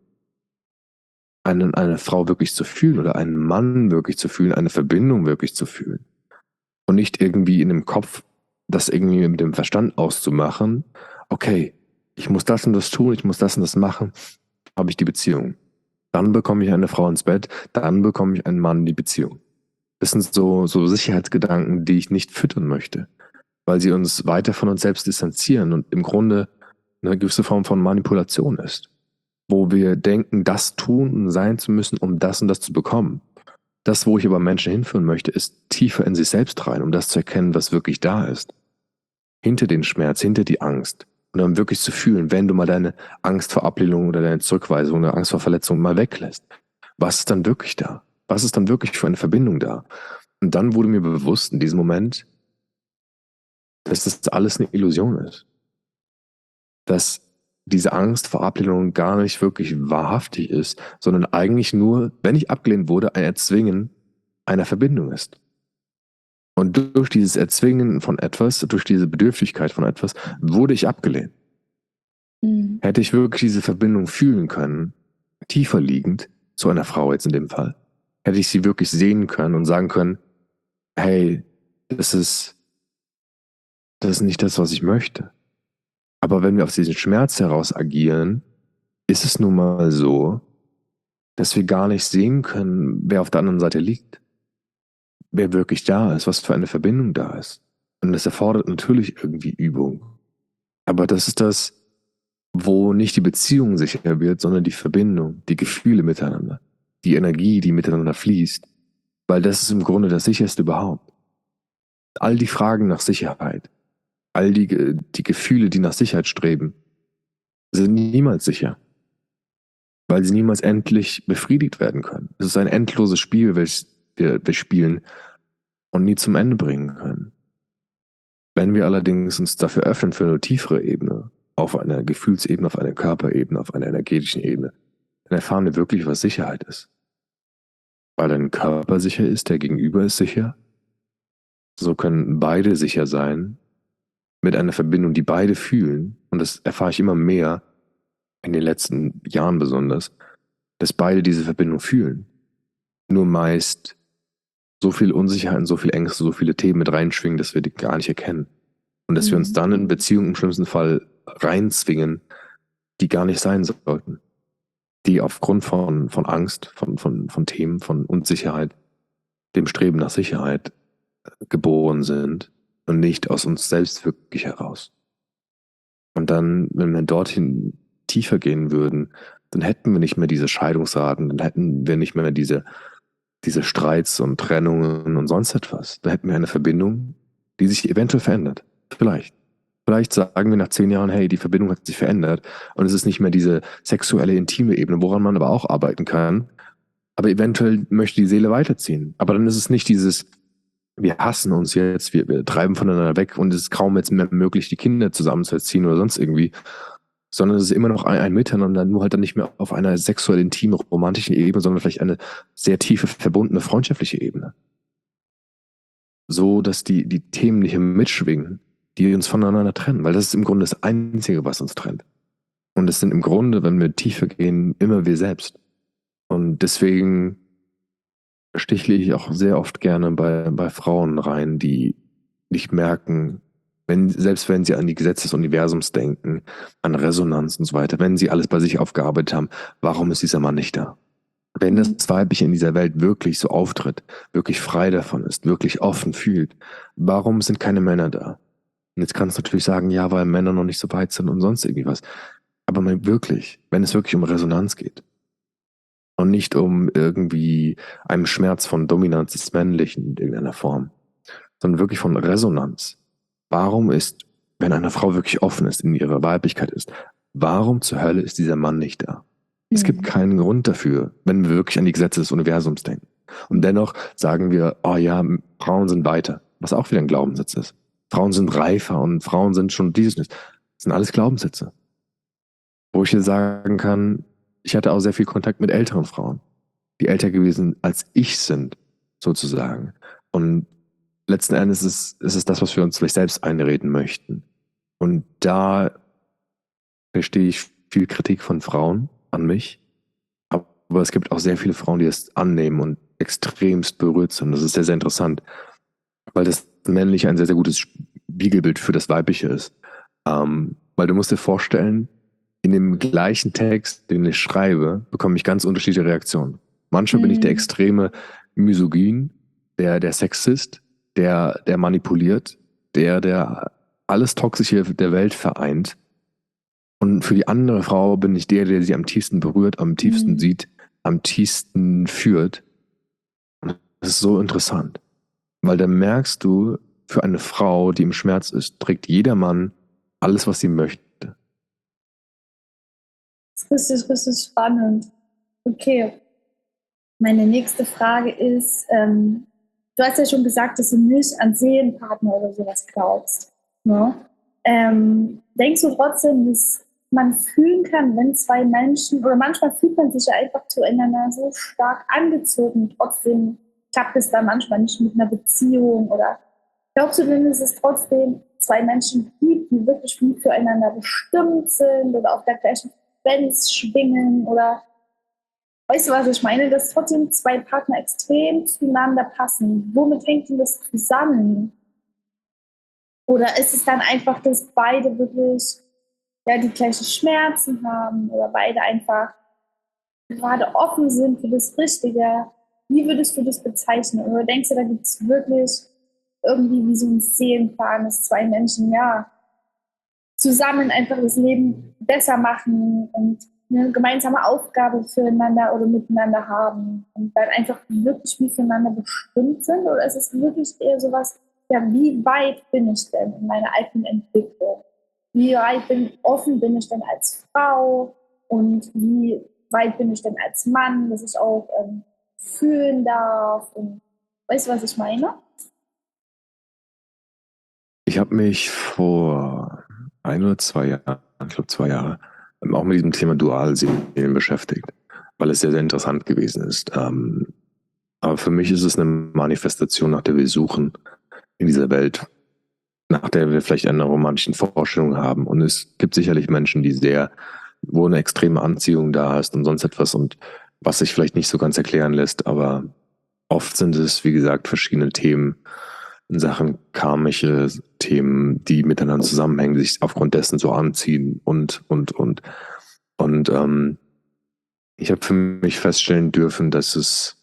Eine, eine Frau wirklich zu fühlen oder einen Mann wirklich zu fühlen, eine Verbindung wirklich zu fühlen. Und nicht irgendwie in dem Kopf das irgendwie mit dem Verstand auszumachen, okay, ich muss das und das tun, ich muss das und das machen, habe ich die Beziehung. Dann bekomme ich eine Frau ins Bett, dann bekomme ich einen Mann in die Beziehung. Das sind so, so Sicherheitsgedanken, die ich nicht füttern möchte, weil sie uns weiter von uns selbst distanzieren und im Grunde eine gewisse Form von Manipulation ist, wo wir denken, das tun und sein zu müssen, um das und das zu bekommen. Das, wo ich aber Menschen hinführen möchte, ist tiefer in sich selbst rein, um das zu erkennen, was wirklich da ist. Hinter den Schmerz, hinter die Angst. Und dann wirklich zu fühlen, wenn du mal deine Angst vor Ablehnung oder deine Zurückweisung oder Angst vor Verletzung mal weglässt. Was ist dann wirklich da? Was ist dann wirklich für eine Verbindung da? Und dann wurde mir bewusst in diesem Moment, dass das alles eine Illusion ist. Dass diese Angst vor Ablehnung gar nicht wirklich wahrhaftig ist, sondern eigentlich nur, wenn ich abgelehnt wurde, ein Erzwingen einer Verbindung ist. Und durch dieses Erzwingen von etwas, durch diese Bedürftigkeit von etwas, wurde ich abgelehnt. Mhm. Hätte ich wirklich diese Verbindung fühlen können, tiefer liegend, zu einer Frau jetzt in dem Fall, hätte ich sie wirklich sehen können und sagen können, hey, das ist, das ist nicht das, was ich möchte. Aber wenn wir aus diesem Schmerz heraus agieren, ist es nun mal so, dass wir gar nicht sehen können, wer auf der anderen Seite liegt. Wer wirklich da ist, was für eine Verbindung da ist. Und das erfordert natürlich irgendwie Übung. Aber das ist das, wo nicht die Beziehung sicher wird, sondern die Verbindung, die Gefühle miteinander, die Energie, die miteinander fließt. Weil das ist im Grunde das Sicherste überhaupt. All die Fragen nach Sicherheit, all die, die Gefühle, die nach Sicherheit streben, sind niemals sicher. Weil sie niemals endlich befriedigt werden können. Es ist ein endloses Spiel, welches wir, wir spielen und nie zum Ende bringen können. Wenn wir allerdings uns dafür öffnen für eine tiefere Ebene, auf einer Gefühlsebene, auf einer Körperebene, auf einer energetischen Ebene, dann erfahren wir wirklich, was Sicherheit ist. Weil dein Körper sicher ist, der Gegenüber ist sicher. So können beide sicher sein, mit einer Verbindung, die beide fühlen. Und das erfahre ich immer mehr, in den letzten Jahren besonders, dass beide diese Verbindung fühlen. Nur meist so viel Unsicherheit und so viel Ängste, so viele Themen mit reinschwingen, dass wir die gar nicht erkennen. Und dass wir uns Mhm. dann in Beziehungen im schlimmsten Fall reinzwingen, die gar nicht sein sollten. Die aufgrund von, von Angst, von, von, von Themen, von Unsicherheit, dem Streben nach Sicherheit äh, geboren sind und nicht aus uns selbst wirklich heraus. Und dann, wenn wir dorthin tiefer gehen würden, dann hätten wir nicht mehr diese Scheidungsraten, dann hätten wir nicht mehr diese, diese Streits und Trennungen und sonst etwas. Dann hätten wir eine Verbindung, die sich eventuell verändert. Vielleicht. Vielleicht sagen wir nach zehn Jahren, hey, die Verbindung hat sich verändert und es ist nicht mehr diese sexuelle, intime Ebene, woran man aber auch arbeiten kann. Aber eventuell möchte die Seele weiterziehen. Aber dann ist es nicht dieses, wir hassen uns jetzt, wir, wir treiben voneinander weg und es ist kaum jetzt mehr möglich, die Kinder zusammenzuziehen oder sonst irgendwie, sondern es ist immer noch ein, ein Miteinander, nur halt dann nicht mehr auf einer sexuell intimen, romantischen Ebene, sondern vielleicht eine sehr tiefe, verbundene, freundschaftliche Ebene. So, dass die, die Themen nicht mitschwingen, die uns voneinander trennen, weil das ist im Grunde das Einzige, was uns trennt. Und es sind im Grunde, wenn wir tiefer gehen, immer wir selbst. Und deswegen stichle ich auch sehr oft gerne bei, bei Frauen rein, die nicht merken, wenn, selbst wenn sie an die Gesetze des Universums denken, an Resonanz und so weiter, wenn sie alles bei sich aufgearbeitet haben, warum ist dieser Mann nicht da? Wenn das Weibliche in dieser Welt wirklich so auftritt, wirklich frei davon ist, wirklich offen fühlt, warum sind keine Männer da? Und jetzt kannst du natürlich sagen, ja, weil Männer noch nicht so weit sind und sonst irgendwie was. Aber man wirklich, wenn es wirklich um Resonanz geht und nicht um irgendwie einen Schmerz von Dominanz des Männlichen in irgendeiner Form, sondern wirklich von Resonanz. Warum ist, wenn eine Frau wirklich offen ist, in ihrer Weiblichkeit ist, warum zur Hölle ist dieser Mann nicht da? Mhm. Es gibt keinen Grund dafür, wenn wir wirklich an die Gesetze des Universums denken. Und dennoch sagen wir, oh ja, Frauen sind weiter, was auch wieder ein Glaubenssatz ist. Frauen sind reifer und Frauen sind schon dieses nicht. Das sind alles Glaubenssätze. Wo ich dir sagen kann, ich hatte auch sehr viel Kontakt mit älteren Frauen, die älter gewesen als ich sind, sozusagen. Und letzten Endes ist, ist es das, was wir uns vielleicht selbst einreden möchten. Und da verstehe ich viel Kritik von Frauen an mich. Aber es gibt auch sehr viele Frauen, die es annehmen und extremst berührt sind. Das ist sehr, sehr interessant, weil das Männliche ein sehr, sehr gutes Spiegelbild für das Weibliche ist. Ähm, weil du musst dir vorstellen, in dem gleichen Text, den ich schreibe, bekomme ich ganz unterschiedliche Reaktionen. Manchmal mhm. bin ich der extreme Misogyn, der, der Sexist, der, der manipuliert, der, der alles Toxische der Welt vereint. Und für die andere Frau bin ich der, der sie am tiefsten berührt, am tiefsten mhm. sieht, am tiefsten führt. Und das ist so interessant. Weil dann merkst du, für eine Frau, die im Schmerz ist, trägt jeder Mann alles, was sie möchte. Das ist richtig, richtig spannend. Okay. Meine nächste Frage ist, ähm, du hast ja schon gesagt, dass du nicht an Seelenpartner oder sowas glaubst. Ne? Ähm, denkst du trotzdem, dass man fühlen kann, wenn zwei Menschen, oder manchmal fühlt man sich ja einfach zueinander so stark angezogen, trotzdem klappt es dann manchmal nicht mit einer Beziehung, oder glaubst du denn, dass es trotzdem zwei Menschen gibt, die wirklich gut füreinander bestimmt sind oder auf der gleichen Frequenz schwingen, oder weißt du, was ich meine, dass trotzdem zwei Partner extrem zueinander passen? Womit hängt denn das zusammen? Oder ist es dann einfach, dass beide wirklich ja, die gleichen Schmerzen haben oder beide einfach gerade offen sind für das Richtige? Wie würdest du das bezeichnen? Oder denkst du, da gibt es wirklich irgendwie wie so ein Seelenplan, dass zwei Menschen ja zusammen einfach das Leben besser machen und eine gemeinsame Aufgabe füreinander oder miteinander haben und dann einfach wirklich wie füreinander bestimmt sind? Oder ist es wirklich eher sowas, ja, wie weit bin ich denn in meiner eigenen Entwicklung? Wie weit bin, offen bin ich denn als Frau? Und wie weit bin ich denn als Mann, dass ich auch ähm, fühlen darf? Und weißt du, was ich meine? Ich habe mich vor ein oder zwei Jahren, ich glaube zwei Jahre, auch mit diesem Thema Dualseelen beschäftigt, weil es sehr, sehr interessant gewesen ist. Ähm, aber für mich ist es eine Manifestation, nach der wir suchen in dieser Welt, nach der wir vielleicht eine romantische Vorstellung haben. Und es gibt sicherlich Menschen, die sehr, wo eine extreme Anziehung da ist und sonst etwas und was sich vielleicht nicht so ganz erklären lässt, aber oft sind es, wie gesagt, verschiedene Themen, in Sachen karmische Themen, die miteinander zusammenhängen, sich aufgrund dessen so anziehen und, und, und. Und ähm, ich habe für mich feststellen dürfen, dass es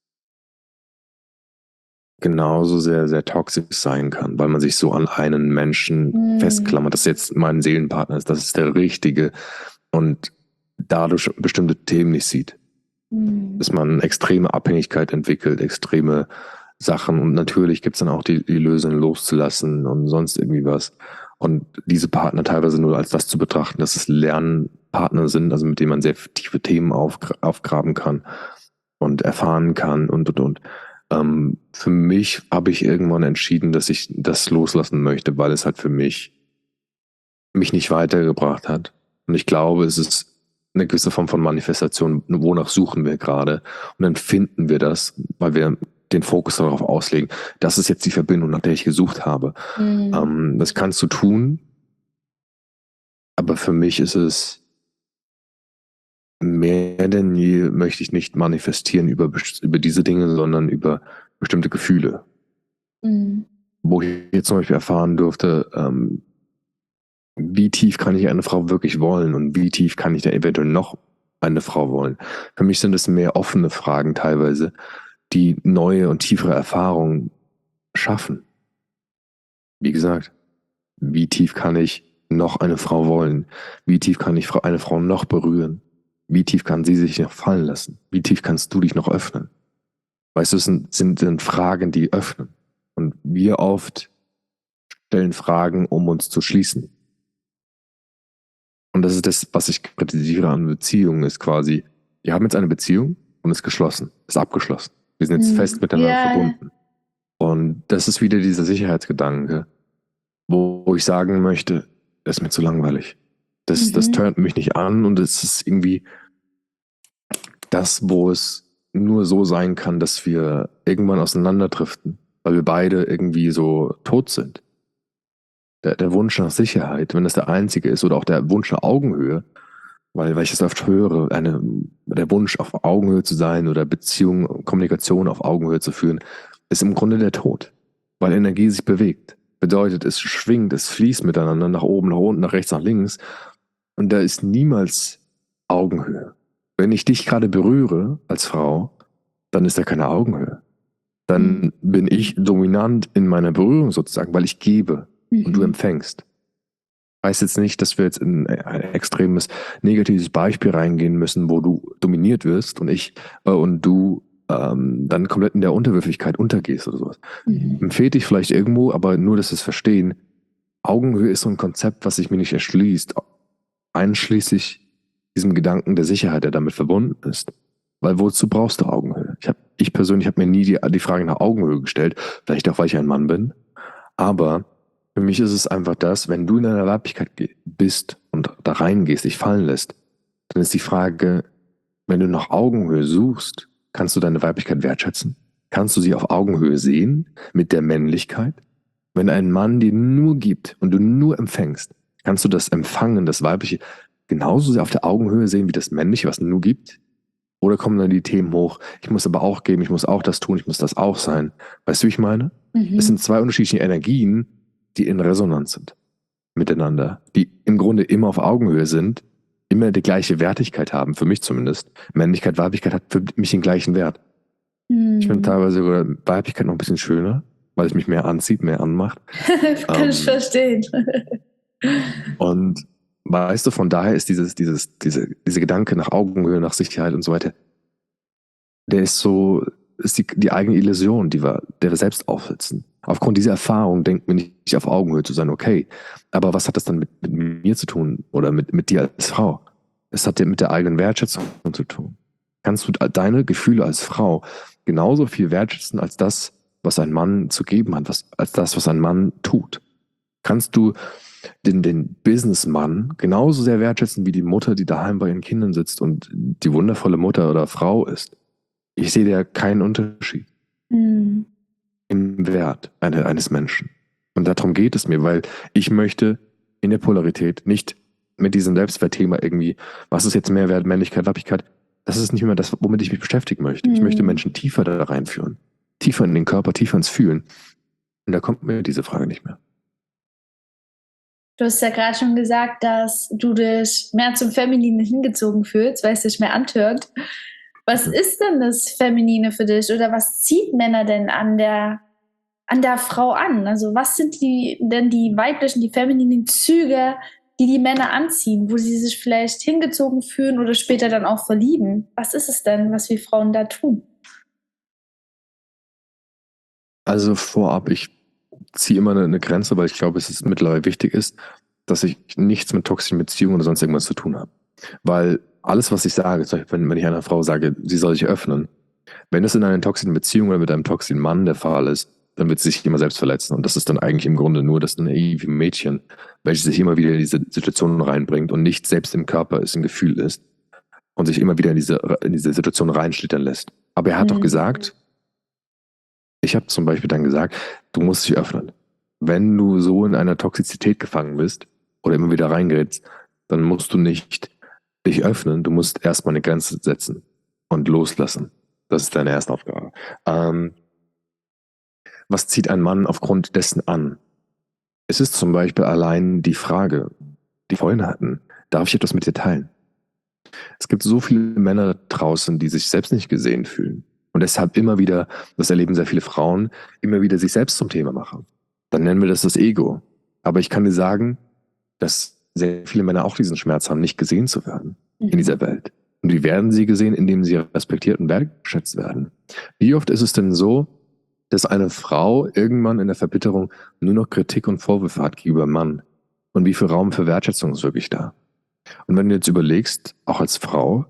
genauso sehr, sehr toxisch sein kann, weil man sich so an einen Menschen Mhm. festklammert, dass jetzt mein Seelenpartner ist, das ist der Richtige und dadurch bestimmte Themen nicht sieht. Mhm. Dass man extreme Abhängigkeit entwickelt, extreme Sachen und natürlich gibt es dann auch die, die Lösung loszulassen und sonst irgendwie was. Und diese Partner teilweise nur als das zu betrachten, dass es Lernpartner sind, also mit denen man sehr tiefe Themen aufgra- aufgraben kann und erfahren kann und und und. Ähm, für mich habe ich irgendwann entschieden, dass ich das loslassen möchte, weil es halt für mich mich nicht weitergebracht hat. Und ich glaube, es ist eine gewisse Form von Manifestation, wonach suchen wir gerade. Und dann finden wir das, weil wir den Fokus darauf auslegen. Das ist jetzt die Verbindung, nach der ich gesucht habe. Mhm. Ähm, das kannst du tun, aber für mich ist es mehr denn je, möchte ich nicht manifestieren über, best- über diese Dinge, sondern über bestimmte Gefühle. Mhm. Wo ich jetzt zum Beispiel erfahren durfte, ähm, wie tief kann ich eine Frau wirklich wollen und wie tief kann ich da eventuell noch eine Frau wollen. Für mich sind es mehr offene Fragen teilweise, die neue und tiefere Erfahrungen schaffen. Wie gesagt, wie tief kann ich noch eine Frau wollen? Wie tief kann ich eine Frau noch berühren? Wie tief kann sie sich noch fallen lassen? Wie tief kannst du dich noch öffnen? Weißt du, es sind, sind, sind Fragen, die öffnen. Und wir oft stellen Fragen, um uns zu schließen. Und das ist das, was ich kritisiere an Beziehungen, ist quasi, wir haben jetzt eine Beziehung und ist geschlossen, ist abgeschlossen. Wir sind jetzt Mhm. fest miteinander Ja, ja. verbunden. Und das ist wieder dieser Sicherheitsgedanke, wo ich sagen möchte, das ist mir zu langweilig. Das, Mhm. das turnt mich nicht an und es ist irgendwie das, wo es nur so sein kann, dass wir irgendwann auseinanderdriften, weil wir beide irgendwie so tot sind. Der, der Wunsch nach Sicherheit, wenn das der einzige ist, oder auch der Wunsch nach Augenhöhe, weil, weil ich es oft höre, eine, der Wunsch auf Augenhöhe zu sein oder Beziehung, Kommunikation auf Augenhöhe zu führen, ist im Grunde der Tod, weil Energie sich bewegt. Bedeutet, es schwingt, es fließt miteinander nach oben, nach unten, nach rechts, nach links und da ist niemals Augenhöhe. Wenn ich dich gerade berühre als Frau, dann ist da keine Augenhöhe. Dann bin ich dominant in meiner Berührung sozusagen, weil ich gebe und du Mhm. empfängst. Heißt jetzt nicht, dass wir jetzt in ein extremes negatives Beispiel reingehen müssen, wo du dominiert wirst und ich äh, und du ähm, dann komplett in der Unterwürfigkeit untergehst oder sowas. Mhm. Empfehlt dich vielleicht irgendwo, aber nur, dass wir es verstehen. Augenhöhe ist so ein Konzept, was sich mir nicht erschließt, einschließlich diesem Gedanken der Sicherheit, der damit verbunden ist. Weil wozu brauchst du Augenhöhe? Ich, hab, ich persönlich habe mir nie die, die Frage nach Augenhöhe gestellt, vielleicht auch, weil ich ein Mann bin, aber für mich ist es einfach das, wenn du in deiner Weiblichkeit ge- bist und da reingehst, dich fallen lässt, dann ist die Frage, wenn du nach Augenhöhe suchst, kannst du deine Weiblichkeit wertschätzen? Kannst du sie auf Augenhöhe sehen mit der Männlichkeit? Wenn ein Mann dir nur gibt und du nur empfängst, kannst du das Empfangen, das Weibliche, genauso sehr auf der Augenhöhe sehen wie das Männliche, was nur gibt? Oder kommen dann die Themen hoch, ich muss aber auch geben, ich muss auch das tun, ich muss das auch sein. Weißt du, wie ich meine? Mhm. Es sind zwei unterschiedliche Energien, die in Resonanz sind miteinander, die im Grunde immer auf Augenhöhe sind, immer die gleiche Wertigkeit haben, für mich zumindest. Männlichkeit, Weiblichkeit hat für mich den gleichen Wert. Ich finde Mhm. teilweise sogar Weiblichkeit noch ein bisschen schöner, weil es mich mehr anzieht, mehr anmacht. Kann ich Ähm, verstehen. Und weißt du, von daher ist dieses, dieses, diese, diese Gedanke nach Augenhöhe, nach Sicherheit und so weiter, der ist so, ist die, die eigene Illusion, die wir, der wir selbst aufsetzen. Aufgrund dieser Erfahrung denken wir nicht auf Augenhöhe zu sein, okay. Aber was hat das dann mit, mit mir zu tun oder mit, mit dir als Frau? Es hat ja mit der eigenen Wertschätzung zu tun. Kannst du deine Gefühle als Frau genauso viel wertschätzen als das, was ein Mann zu geben hat, was, als das, was ein Mann tut? Kannst du den, den Businessmann genauso sehr wertschätzen wie die Mutter, die daheim bei ihren Kindern sitzt und die wundervolle Mutter oder Frau ist? Ich sehe da keinen Unterschied Mhm. im Wert eine, eines Menschen. Und darum geht es mir, weil ich möchte in der Polarität nicht mit diesem Selbstwertthema irgendwie, was ist jetzt Mehrwert, Männlichkeit, Weiblichkeit, das ist nicht mehr das, womit ich mich beschäftigen möchte. Ich Mhm. möchte Menschen tiefer da reinführen, tiefer in den Körper, tiefer ins Fühlen. Und da kommt mir diese Frage nicht mehr. Du hast ja gerade schon gesagt, dass du dich mehr zum Femininen hingezogen fühlst, weil es dich mehr antört. Was Mhm. ist denn das Feminine für dich oder was zieht Männer denn an der, an der Frau an? Also was sind die, denn die weiblichen, die femininen Züge, die die Männer anziehen, wo sie sich vielleicht hingezogen fühlen oder später dann auch verlieben? Was ist es denn, was wir Frauen da tun? Also vorab, ich ziehe immer eine, eine Grenze, weil ich glaube, es ist mittlerweile wichtig ist, dass ich nichts mit toxischen Beziehungen oder sonst irgendwas zu tun habe. Weil alles, was ich sage, zum Beispiel, wenn, wenn ich einer Frau sage, sie soll sich öffnen, wenn es in einer toxischen Beziehung oder mit einem toxischen Mann der Fall ist, dann wird sie sich immer selbst verletzen. Und das ist dann eigentlich im Grunde nur das naive Mädchen, welches sich immer wieder in diese Situation reinbringt und nicht selbst im Körper ist, ein Gefühl ist und sich immer wieder in diese, in diese Situation reinschlittern lässt. Aber er hat doch Mhm. gesagt, ich habe zum Beispiel dann gesagt, du musst dich öffnen. Wenn du so in einer Toxizität gefangen bist oder immer wieder reingerätst, dann musst du nicht dich öffnen, du musst erstmal eine Grenze setzen und loslassen. Das ist deine erste Aufgabe. Ähm, was zieht ein Mann aufgrund dessen an? Es ist zum Beispiel allein die Frage, die wir vorhin hatten, darf ich etwas mit dir teilen? Es gibt so viele Männer draußen, die sich selbst nicht gesehen fühlen. Und deshalb immer wieder, das erleben sehr viele Frauen, immer wieder sich selbst zum Thema machen. Dann nennen wir das das Ego. Aber ich kann dir sagen, dass sehr viele Männer auch diesen Schmerz haben, nicht gesehen zu werden in dieser Welt. Und wie werden sie gesehen? Indem sie respektiert und wertgeschätzt werden. Wie oft ist es denn so, dass eine Frau irgendwann in der Verbitterung nur noch Kritik und Vorwürfe hat gegenüber einem Mann? Und wie viel Raum für Wertschätzung ist wirklich da? Und wenn du jetzt überlegst, auch als Frau,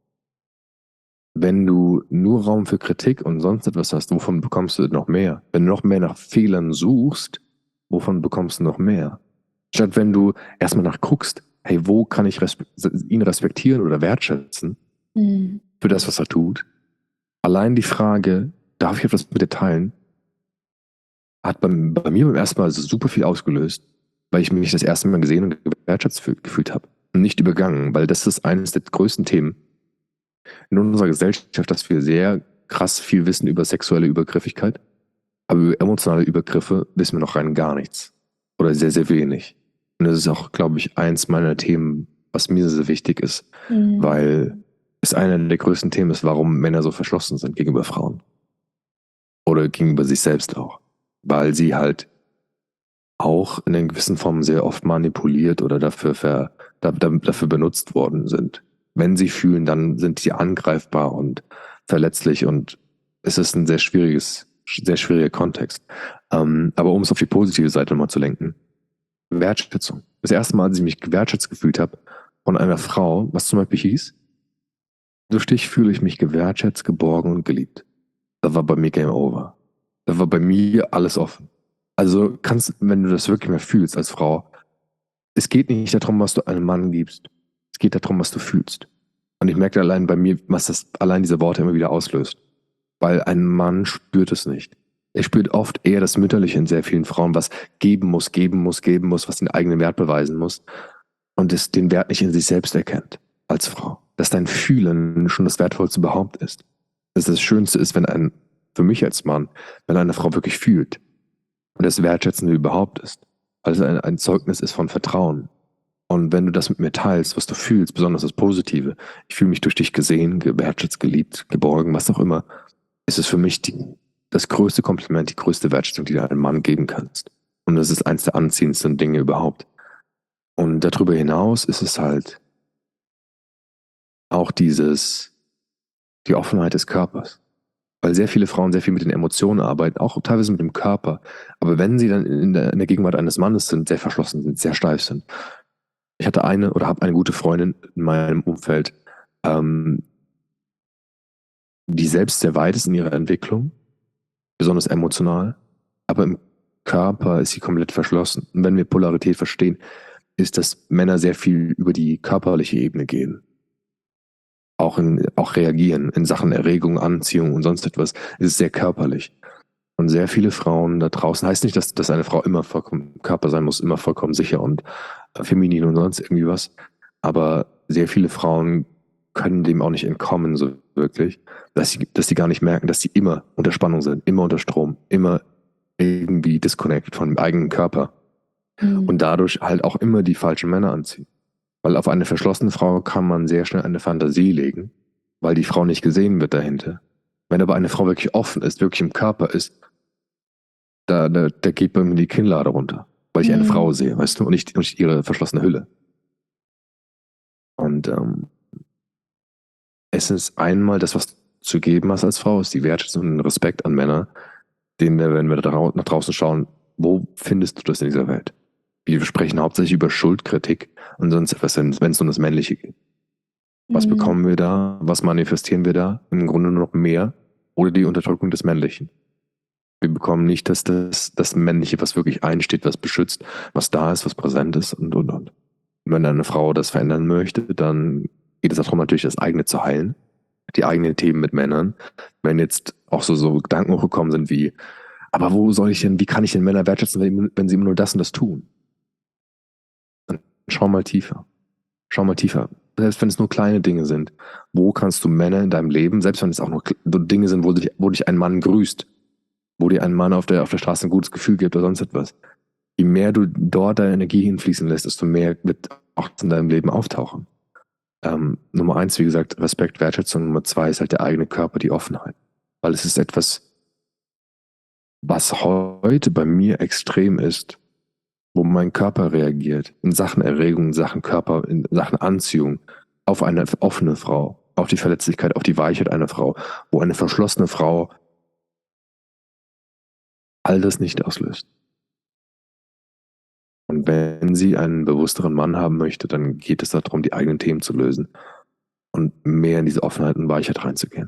wenn du nur Raum für Kritik und sonst etwas hast, wovon bekommst du noch mehr? Wenn du noch mehr nach Fehlern suchst, wovon bekommst du noch mehr? Statt wenn du erstmal nachguckst, hey, wo kann ich respe- ihn respektieren oder wertschätzen Mhm. für das, was er tut? Allein die Frage, darf ich etwas mit dir teilen, hat bei, bei mir beim ersten Mal so super viel ausgelöst, weil ich mich das erste Mal gesehen und gewertschätzt fühl- gefühlt habe. Und nicht übergangen, weil das ist eines der größten Themen in unserer Gesellschaft, dass wir sehr krass viel wissen über sexuelle Übergriffigkeit, aber über emotionale Übergriffe wissen wir noch rein gar nichts. Oder sehr, sehr wenig. Und das ist auch, glaube ich, eins meiner Themen, was mir sehr wichtig ist, Mhm. weil es einer der größten Themen ist, warum Männer so verschlossen sind gegenüber Frauen. Oder gegenüber sich selbst auch. Weil sie halt auch in einer gewissen Form sehr oft manipuliert oder dafür, ver, da, da, dafür benutzt worden sind. Wenn sie fühlen, dann sind sie angreifbar und verletzlich und es ist ein sehr schwieriges, sehr schwieriger Kontext. Ähm, aber um es auf die positive Seite mal zu lenken, Wertschätzung. Das erste Mal, als ich mich gewertschätzt gefühlt habe von einer Frau, was zum Beispiel hieß, durch dich fühle ich mich gewertschätzt, geborgen und geliebt. Da war bei mir Game Over. Da war bei mir alles offen. Also kannst, wenn du das wirklich mehr fühlst als Frau, es geht nicht darum, was du einem Mann gibst. Es geht darum, was du fühlst. Und ich merke allein bei mir, was das allein diese Worte immer wieder auslöst. Weil ein Mann spürt es nicht. Er spürt oft eher das Mütterliche in sehr vielen Frauen, was geben muss, geben muss, geben muss, was den eigenen Wert beweisen muss. Und es den Wert nicht in sich selbst erkennt als Frau. Dass dein Fühlen schon das Wertvollste überhaupt ist. Dass das Schönste ist, wenn ein, für mich als Mann, wenn eine Frau wirklich fühlt und das Wertschätzende überhaupt ist. Weil es ein, ein Zeugnis ist von Vertrauen. Und wenn du das mit mir teilst, was du fühlst, besonders das Positive, ich fühle mich durch dich gesehen, gewertschätzt, geliebt, geborgen, was auch immer, ist es für mich die, das größte Kompliment, die größte Wertschätzung, die du einem Mann geben kannst. Und das ist eins der anziehendsten Dinge überhaupt. Und darüber hinaus ist es halt auch dieses, die Offenheit des Körpers. Weil sehr viele Frauen sehr viel mit den Emotionen arbeiten, auch teilweise mit dem Körper. Aber wenn sie dann in der, in der Gegenwart eines Mannes sind, sehr verschlossen sind, sehr steif sind. Ich hatte eine oder habe eine gute Freundin in meinem Umfeld, ähm, die selbst sehr weit ist in ihrer Entwicklung, besonders emotional, aber im Körper ist sie komplett verschlossen. Und wenn wir Polarität verstehen, ist, dass Männer sehr viel über die körperliche Ebene gehen. Auch, in, auch reagieren in Sachen Erregung, Anziehung und sonst etwas. Es ist sehr körperlich. Und sehr viele Frauen da draußen, heißt nicht, dass, dass eine Frau immer vollkommen im Körper sein muss, immer vollkommen sicher und äh, feminin und sonst irgendwie was. Aber sehr viele Frauen können dem auch nicht entkommen, so wirklich, dass sie, dass sie gar nicht merken, dass sie immer unter Spannung sind, immer unter Strom, immer irgendwie disconnected von dem eigenen Körper Mhm. und dadurch halt auch immer die falschen Männer anziehen. Weil auf eine verschlossene Frau kann man sehr schnell eine Fantasie legen, weil die Frau nicht gesehen wird dahinter. Wenn aber eine Frau wirklich offen ist, wirklich im Körper ist, da, da, da geht bei mir die Kinnlade runter, weil ich eine Mhm. Frau sehe, weißt du, und nicht, und nicht ihre verschlossene Hülle. Und ähm, es ist einmal das, was du zu geben hast als Frau, ist die Wertschätzung und Respekt an Männer, den wir, wenn wir da drau- nach draußen schauen, wo findest du das in dieser Welt? Wir sprechen hauptsächlich über Schuldkritik und sonst etwas, wenn es um das Männliche geht. Was Mhm. bekommen wir da? Was manifestieren wir da? Im Grunde nur noch mehr oder die Unterdrückung des Männlichen. Wir bekommen nicht das, das, das Männliche, was wirklich einsteht, was beschützt, was da ist, was präsent ist und, und, und. Und wenn eine Frau das verändern möchte, dann geht es darum, natürlich das eigene zu heilen, die eigenen Themen mit Männern. Wenn jetzt auch so, so Gedanken hochgekommen sind wie, aber wo soll ich denn, wie kann ich denn Männer wertschätzen, wenn, wenn sie immer nur das und das tun? Dann schau mal tiefer. Schau mal tiefer. Selbst wenn es nur kleine Dinge sind, wo kannst du Männer in deinem Leben, selbst wenn es auch nur Dinge sind, wo dich, wo dich ein Mann grüßt, wo dir ein Mann auf der, auf der Straße ein gutes Gefühl gibt oder sonst etwas. Je mehr du dort deine Energie hinfließen lässt, desto mehr wird auch in deinem Leben auftauchen. Ähm, Nummer eins, wie gesagt, Respekt, Wertschätzung. Nummer zwei ist halt der eigene Körper, die Offenheit. Weil es ist etwas, was heute bei mir extrem ist, wo mein Körper reagiert, in Sachen Erregung, in Sachen Körper, in Sachen Anziehung, auf eine offene Frau, auf die Verletzlichkeit, auf die Weichheit einer Frau, wo eine verschlossene Frau all das nicht auslöst. Und wenn sie einen bewussteren Mann haben möchte, dann geht es darum, die eigenen Themen zu lösen und mehr in diese Offenheit und Weichheit reinzugehen.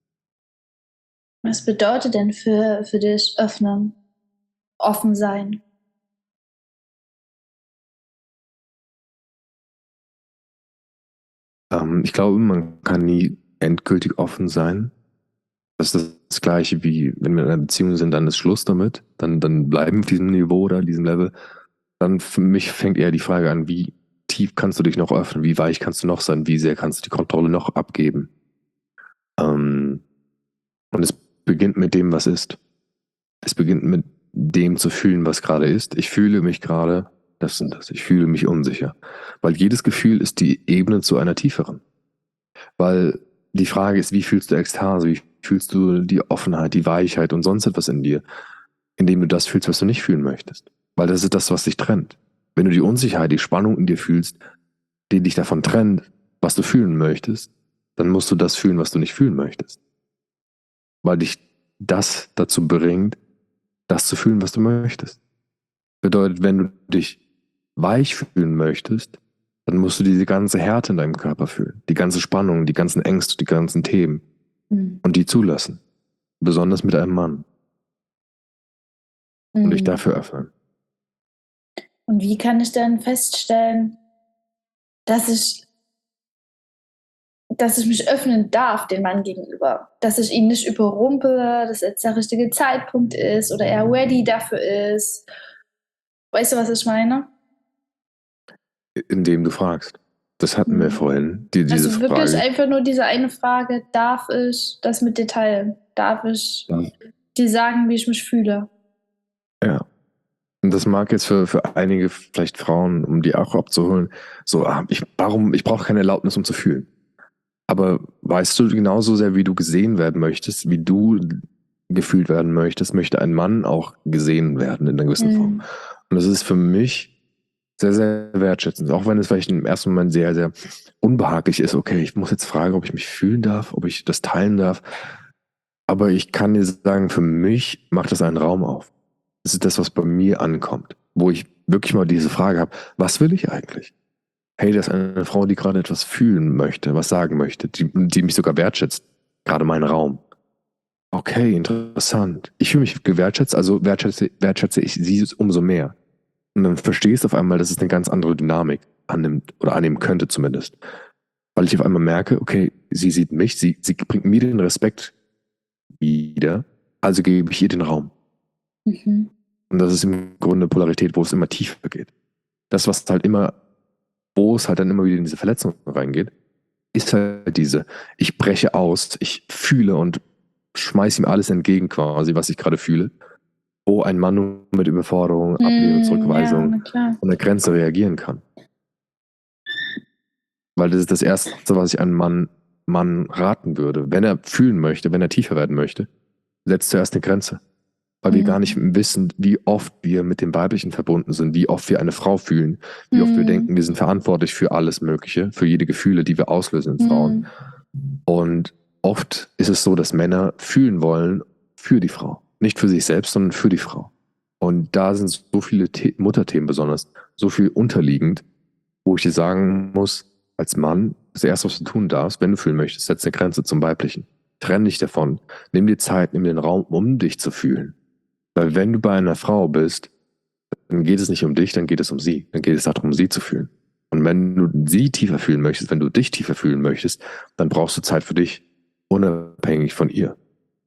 Was bedeutet denn für, für dich öffnen, offen sein? Ähm, ich glaube, man kann nie endgültig offen sein. Das ist das Gleiche wie, wenn wir in einer Beziehung sind, dann ist Schluss damit. Dann, dann bleiben wir auf diesem Niveau oder diesem Level. Dann für mich fängt eher die Frage an, wie tief kannst du dich noch öffnen? Wie weich kannst du noch sein? Wie sehr kannst du die Kontrolle noch abgeben? Ähm, und es beginnt mit dem, was ist. Es beginnt mit dem zu fühlen, was gerade ist. Ich fühle mich gerade, das und das. Ich fühle mich unsicher. Weil jedes Gefühl ist die Ebene zu einer tieferen. Weil die Frage ist, wie fühlst du Ekstase? Wie fühlst du die Offenheit, die Weichheit und sonst etwas in dir, indem du das fühlst, was du nicht fühlen möchtest? Weil das ist das, was dich trennt. Wenn du die Unsicherheit, die Spannung in dir fühlst, die dich davon trennt, was du fühlen möchtest, dann musst du das fühlen, was du nicht fühlen möchtest. Weil dich das dazu bringt, das zu fühlen, was du möchtest. Bedeutet, wenn du dich weich fühlen möchtest, dann musst du diese ganze Härte in deinem Körper fühlen. Die ganze Spannung, die ganzen Ängste, die ganzen Themen. Mhm. Und die zulassen. Besonders mit einem Mann. Und dich Mhm. dafür öffnen. Und wie kann ich dann feststellen, dass ich, dass ich mich öffnen darf dem Mann gegenüber? Dass ich ihn nicht überrumpele, dass jetzt der richtige Zeitpunkt ist oder er ready dafür ist. Weißt du, was ich meine? Indem du fragst. Das hatten wir Mhm. vorhin. Die, diese Also wirklich Frage. einfach nur diese eine Frage, darf ich das mit dir teilen? Darf ich Ja. dir sagen, wie ich mich fühle? Ja. Und das mag jetzt für, für einige vielleicht Frauen, um die auch abzuholen, so, ah, ich, warum, ich brauche keine Erlaubnis, um zu fühlen. Aber weißt du, genauso sehr wie du gesehen werden möchtest, wie du gefühlt werden möchtest, möchte ein Mann auch gesehen werden in einer gewissen Mhm. Form. Und das ist für mich sehr, sehr wertschätzend. Auch wenn es vielleicht im ersten Moment sehr, sehr unbehaglich ist. Okay, ich muss jetzt fragen, ob ich mich fühlen darf, ob ich das teilen darf. Aber ich kann dir sagen, für mich macht das einen Raum auf. Das ist das, was bei mir ankommt. Wo ich wirklich mal diese Frage habe, was will ich eigentlich? Hey, das ist eine Frau, die gerade etwas fühlen möchte, was sagen möchte, die, die mich sogar wertschätzt. Gerade meinen Raum. Okay, interessant. Ich fühle mich gewertschätzt, also wertschätze, wertschätze ich sie umso mehr. Und dann verstehst du auf einmal, dass es eine ganz andere Dynamik annimmt oder annehmen könnte zumindest. Weil ich auf einmal merke, okay, sie sieht mich, sie, sie bringt mir den Respekt wieder, also gebe ich ihr den Raum. Mhm. Und das ist im Grunde Polarität, wo es immer tiefer geht. Das, was halt immer, wo es halt dann immer wieder in diese Verletzung reingeht, ist halt diese, ich breche aus, ich fühle und schmeiße ihm alles entgegen quasi, was ich gerade fühle. wo ein Mann nur mit Überforderung, Ablehnung, Mm, Zurückweisung ja, na klar. an der Grenze reagieren kann. Weil das ist das Erste, was ich einem Mann, Mann raten würde. Wenn er fühlen möchte, wenn er tiefer werden möchte, setzt zuerst eine Grenze. Weil wir Mhm. gar nicht wissen, wie oft wir mit dem Weiblichen verbunden sind, wie oft wir eine Frau fühlen, wie oft wir Mhm. denken, wir sind verantwortlich für alles Mögliche, für jede Gefühle, die wir auslösen in Frauen. Mhm. Und oft ist es so, dass Männer fühlen wollen für die Frau. Nicht für sich selbst, sondern für die Frau. Und da sind so viele The- Mutterthemen besonders, so viel unterliegend, wo ich dir sagen muss, als Mann, das Erste, was du tun darfst, wenn du fühlen möchtest, setz eine Grenze zum Weiblichen. Trenn dich davon. Nimm dir Zeit, nimm dir den Raum, um dich zu fühlen. Weil wenn du bei einer Frau bist, dann geht es nicht um dich, dann geht es um sie. Dann geht es darum, sie zu fühlen. Und wenn du sie tiefer fühlen möchtest, wenn du dich tiefer fühlen möchtest, dann brauchst du Zeit für dich, unabhängig von ihr.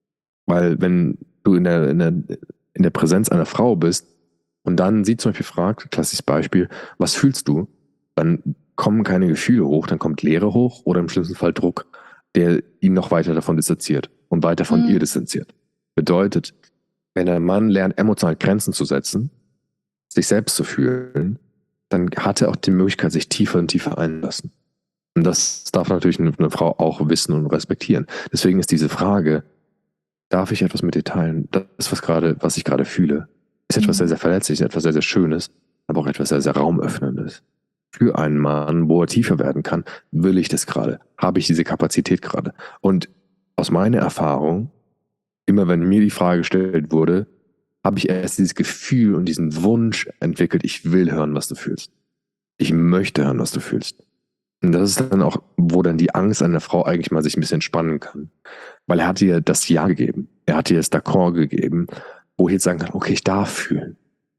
Weil wenn du in der, in der, in der Präsenz einer Frau bist und dann sie zum Beispiel fragt, klassisches Beispiel, was fühlst du? Dann kommen keine Gefühle hoch, dann kommt Leere hoch oder im schlimmsten Fall Druck, der ihn noch weiter davon distanziert und weiter von Mhm. ihr distanziert. Bedeutet, wenn ein Mann lernt, emotional Grenzen zu setzen, sich selbst zu fühlen, dann hat er auch die Möglichkeit, sich tiefer und tiefer einlassen. Und das darf natürlich eine, eine Frau auch wissen und respektieren. Deswegen ist diese Frage, darf ich etwas mit dir teilen? Das, was gerade, was ich gerade fühle, ist etwas Mhm. sehr, sehr Verletzliches, etwas sehr, sehr Schönes, aber auch etwas sehr, sehr Raumöffnendes. Für einen Mann, wo er tiefer werden kann, will ich das gerade? Habe ich diese Kapazität gerade? Und aus meiner Erfahrung, immer wenn mir die Frage gestellt wurde, habe ich erst dieses Gefühl und diesen Wunsch entwickelt, ich will hören, was du fühlst. Ich möchte hören, was du fühlst. Und das ist dann auch, wo dann die Angst einer Frau eigentlich mal sich ein bisschen entspannen kann. Weil er hat ihr das Ja gegeben. Er hat ihr das D'accord gegeben, wo ich jetzt sagen kann, okay, ich darf fühlen.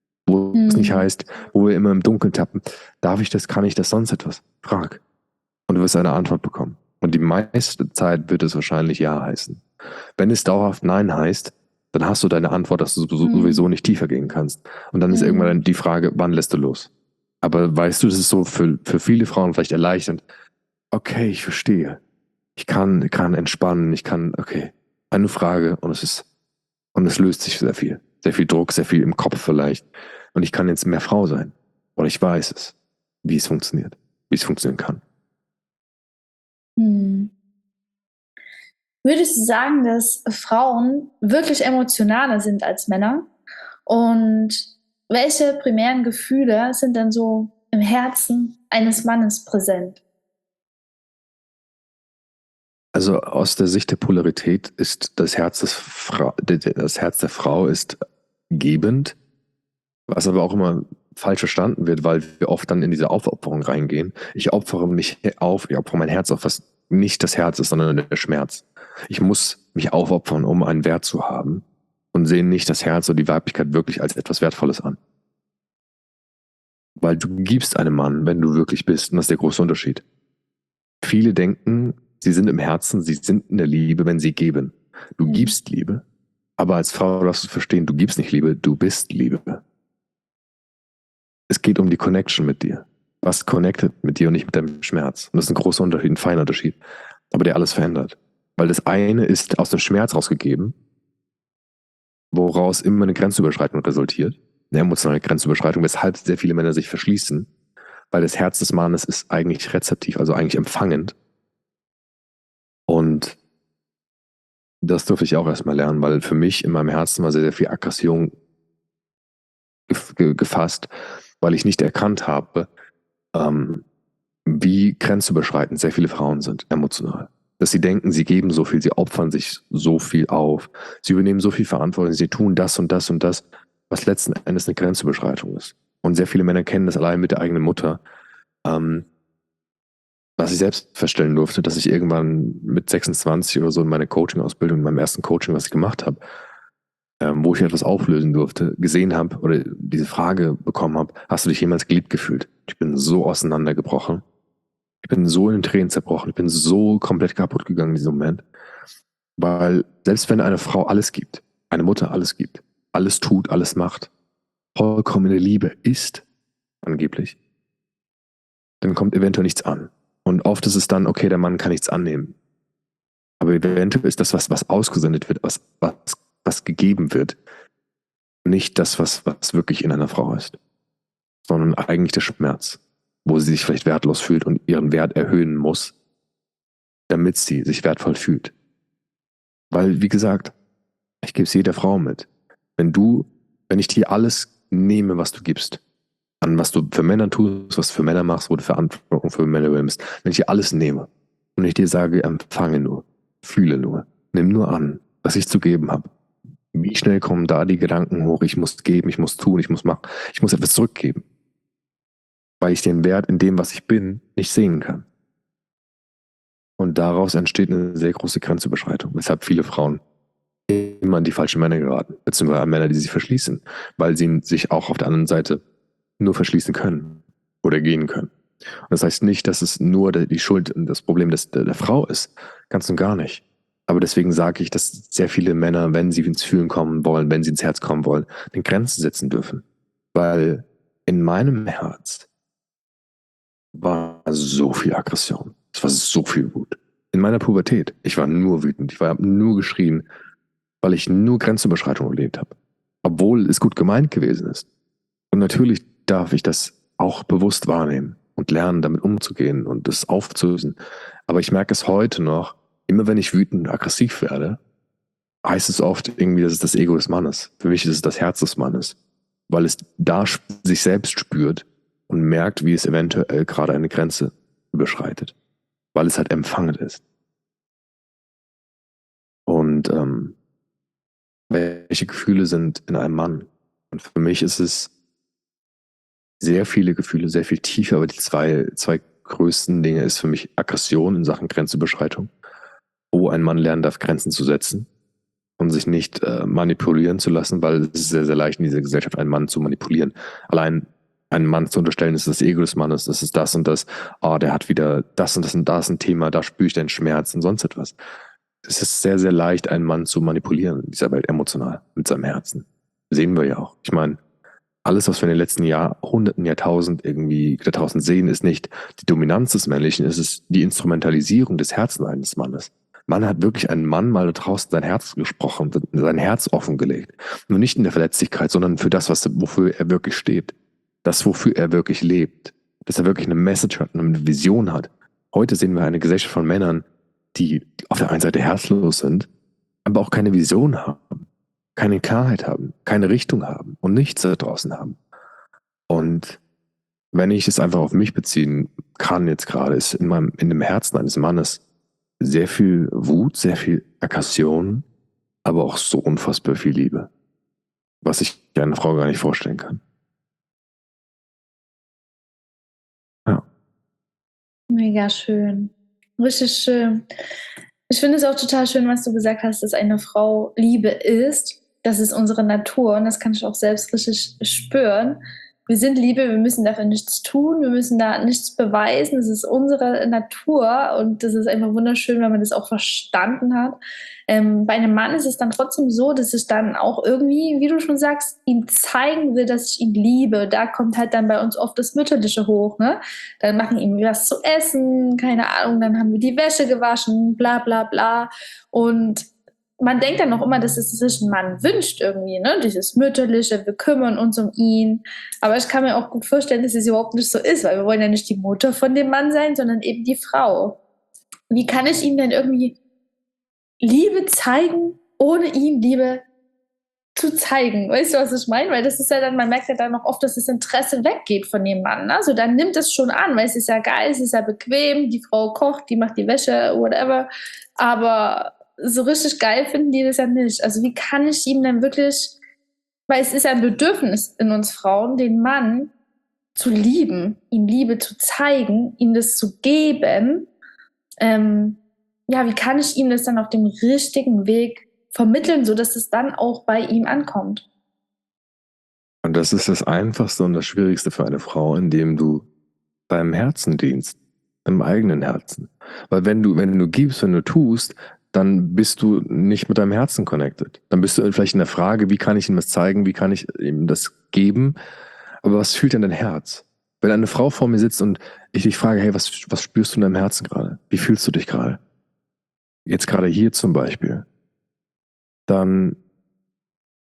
Wo Mhm. es nicht heißt, wo wir immer im Dunkeln tappen, darf ich das, kann ich das, sonst etwas? Frag. Und du wirst eine Antwort bekommen. Und die meiste Zeit wird es wahrscheinlich Ja heißen. Wenn es dauerhaft Nein heißt, dann hast du deine Antwort, dass du sowieso nicht tiefer gehen kannst. Und dann ist Mhm. irgendwann die Frage, wann lässt du los? Aber weißt du, das ist so für, für viele Frauen vielleicht erleichternd. Okay, ich verstehe. Ich kann, kann entspannen, ich kann, okay, eine Frage und es ist, und es löst sich sehr viel. Sehr viel Druck, sehr viel im Kopf vielleicht. Und ich kann jetzt mehr Frau sein. Oder ich weiß es, wie es funktioniert, wie es funktionieren kann. Mhm. Würdest du sagen, dass Frauen wirklich emotionaler sind als Männer? Und welche primären Gefühle sind dann so im Herzen eines Mannes präsent? Also aus der Sicht der Polarität ist das Herz, des Fra das Herz der Frau ist gebend, was aber auch immer falsch verstanden wird, weil wir oft dann in diese Aufopferung reingehen. Ich opfere mich auf, ich opfere mein Herz auf, was nicht das Herz ist, sondern der Schmerz. Ich muss mich aufopfern, um einen Wert zu haben und sehen nicht das Herz oder die Weiblichkeit wirklich als etwas Wertvolles an. Weil du gibst einem Mann, wenn du wirklich bist, und das ist der große Unterschied. Viele denken, sie sind im Herzen, sie sind in der Liebe, wenn sie geben. Du Mhm. gibst Liebe, aber als Frau darfst du verstehen, du gibst nicht Liebe, du bist Liebe. Es geht um die Connection mit dir. Was connectet mit dir und nicht mit deinem Schmerz? Und das ist ein großer Unterschied, ein feiner Unterschied, aber der alles verändert. Weil das eine ist aus dem Schmerz rausgegeben, woraus immer eine Grenzüberschreitung resultiert, eine emotionale Grenzüberschreitung, weshalb sehr viele Männer sich verschließen, weil das Herz des Mannes ist eigentlich rezeptiv, also eigentlich empfangend. Und das durfte ich auch erstmal lernen, weil für mich in meinem Herzen war sehr, sehr viel Aggression gefasst, weil ich nicht erkannt habe, ähm, wie grenzüberschreitend sehr viele Frauen sind, emotional. Dass sie denken, sie geben so viel, sie opfern sich so viel auf, sie übernehmen so viel Verantwortung, sie tun das und das und das, was letzten Endes eine Grenzüberschreitung ist. Und sehr viele Männer kennen das allein mit der eigenen Mutter. Ähm, was ich selbst feststellen durfte, dass ich irgendwann mit sechsundzwanzig oder so in meiner Coaching-Ausbildung, in meinem ersten Coaching, was ich gemacht habe, ähm, wo ich etwas auflösen durfte, gesehen habe oder diese Frage bekommen habe, hast du dich jemals geliebt gefühlt? Ich bin so auseinandergebrochen. Ich bin so in den Tränen zerbrochen. Ich bin so komplett kaputt gegangen in diesem Moment. Weil selbst wenn eine Frau alles gibt, eine Mutter alles gibt, alles tut, alles macht, vollkommene Liebe ist, angeblich, dann kommt eventuell nichts an. Und oft ist es dann, okay, der Mann kann nichts annehmen. Aber eventuell ist das, was, was ausgesendet wird, was, was, was gegeben wird, nicht das, was, was wirklich in einer Frau ist, sondern eigentlich der Schmerz, wo sie sich vielleicht wertlos fühlt und ihren Wert erhöhen muss, damit sie sich wertvoll fühlt. Weil, wie gesagt, ich gebe es jeder Frau mit. Wenn du, wenn ich dir alles nehme, was du gibst, an was du für Männer tust, was du für Männer machst, wo du Verantwortung für Männer übernimmst, wenn ich dir alles nehme und ich dir sage, empfange nur, fühle nur, nimm nur an, was ich zu geben habe. Wie schnell kommen da die Gedanken hoch, ich muss geben, ich muss tun, ich muss machen, ich muss etwas zurückgeben, weil ich den Wert in dem, was ich bin, nicht sehen kann. Und daraus entsteht eine sehr große Grenzüberschreitung, weshalb viele Frauen immer an die falschen Männer geraten, beziehungsweise an Männer, die sich verschließen, weil sie sich auch auf der anderen Seite nur verschließen können oder gehen können. Und das heißt nicht, dass es nur die Schuld und das Problem des, der, der Frau ist, ganz und gar nicht. Aber deswegen sage ich, dass sehr viele Männer, wenn sie ins Fühlen kommen wollen, wenn sie ins Herz kommen wollen, den Grenzen setzen dürfen. Weil in meinem Herz war so viel Aggression. Es war so viel Wut. In meiner Pubertät. Ich war nur wütend. Ich habe nur geschrien, weil ich nur Grenzüberschreitung erlebt habe. Obwohl es gut gemeint gewesen ist. Und natürlich darf ich das auch bewusst wahrnehmen und lernen, damit umzugehen und das aufzulösen. Aber ich merke es heute noch, immer wenn ich wütend und aggressiv werde, heißt es oft irgendwie, das ist das Ego des Mannes. Für mich ist es das Herz des Mannes. Weil es da sich selbst spürt und merkt, wie es eventuell gerade eine Grenze überschreitet. Weil es halt empfangend ist. Und ähm, welche Gefühle sind in einem Mann? Und für mich ist es sehr viele Gefühle, sehr viel tiefer, aber die zwei, zwei größten Dinge ist für mich Aggression in Sachen Grenzüberschreitung, wo ein Mann lernen darf, Grenzen zu setzen und sich nicht äh, manipulieren zu lassen, weil es ist sehr, sehr leicht in dieser Gesellschaft, einen Mann zu manipulieren. Allein einen Mann zu unterstellen, das ist das Ego des Mannes, das ist das und das, ah, der hat wieder das und das und das ein Thema, da spüre ich den Schmerz und sonst etwas. Es ist sehr, sehr leicht, einen Mann zu manipulieren in dieser Welt emotional, mit seinem Herzen. Sehen wir ja auch. Ich meine, alles, was wir in den letzten Jahrhunderten, Jahrtausend irgendwie da draußen sehen, ist nicht die Dominanz des Männlichen, es ist die Instrumentalisierung des Herzens eines Mannes. Man hat wirklich einen Mann mal da draußen sein Herz gesprochen, sein Herz offengelegt. Nur nicht in der Verletzlichkeit, sondern für das, was, wofür er wirklich steht. Das, wofür er wirklich lebt. Dass er wirklich eine Message hat, eine Vision hat. Heute sehen wir eine Gesellschaft von Männern, die auf der einen Seite herzlos sind, aber auch keine Vision haben, keine Klarheit haben, keine Richtung haben und nichts da draußen haben. Und wenn ich es einfach auf mich beziehen kann jetzt gerade, ist in meinem, in dem Herzen eines Mannes sehr viel Wut, sehr viel Aggression, aber auch so unfassbar viel Liebe, was ich einer Frau gar nicht vorstellen kann. Ja. Mega schön. Richtig schön. Ich finde es auch total schön, was du gesagt hast, dass eine Frau Liebe ist. Das ist unsere Natur und das kann ich auch selbst richtig spüren. Wir sind Liebe, wir müssen dafür nichts tun, wir müssen da nichts beweisen. Das ist unsere Natur und das ist einfach wunderschön, wenn man das auch verstanden hat. Ähm, bei einem Mann ist es dann trotzdem so, dass ich dann auch irgendwie, wie du schon sagst, ihm zeigen will, dass ich ihn liebe. Da kommt halt dann bei uns oft das Mütterliche hoch, ne? Dann machen ihm was zu essen, keine Ahnung, dann haben wir die Wäsche gewaschen, bla bla bla. Und man denkt dann noch immer, dass es sich ein Mann wünscht irgendwie, ne? Dieses Mütterliche, wir kümmern uns um ihn. Aber ich kann mir auch gut vorstellen, dass es überhaupt nicht so ist, weil wir wollen ja nicht die Mutter von dem Mann sein, sondern eben die Frau. Wie kann ich ihm denn irgendwie Liebe zeigen, ohne ihm Liebe zu zeigen? Weißt du, was ich meine? Weil das ist ja dann, man merkt ja dann noch oft, dass das Interesse weggeht von dem Mann. Also dann nimmt es schon an, weil es ist ja geil, es ist ja bequem, die Frau kocht, die macht die Wäsche, whatever. Aber so richtig geil finden die das ja nicht. Also wie kann ich ihm dann wirklich, weil es ist ja ein Bedürfnis in uns Frauen, den Mann zu lieben, ihm Liebe zu zeigen, ihm das zu geben. Ähm, ja, wie kann ich ihm das dann auf dem richtigen Weg vermitteln, sodass es dann auch bei ihm ankommt? Und das ist das Einfachste und das Schwierigste für eine Frau, indem du deinem Herzen dienst, deinem eigenen Herzen. Weil wenn du, wenn du gibst, wenn du tust, dann bist du nicht mit deinem Herzen connected. Dann bist du vielleicht in der Frage, wie kann ich ihm das zeigen, wie kann ich ihm das geben, aber was fühlt denn dein Herz? Wenn eine Frau vor mir sitzt und ich dich frage, hey, was, was spürst du in deinem Herzen gerade? Wie fühlst du dich gerade? Jetzt gerade hier zum Beispiel. Dann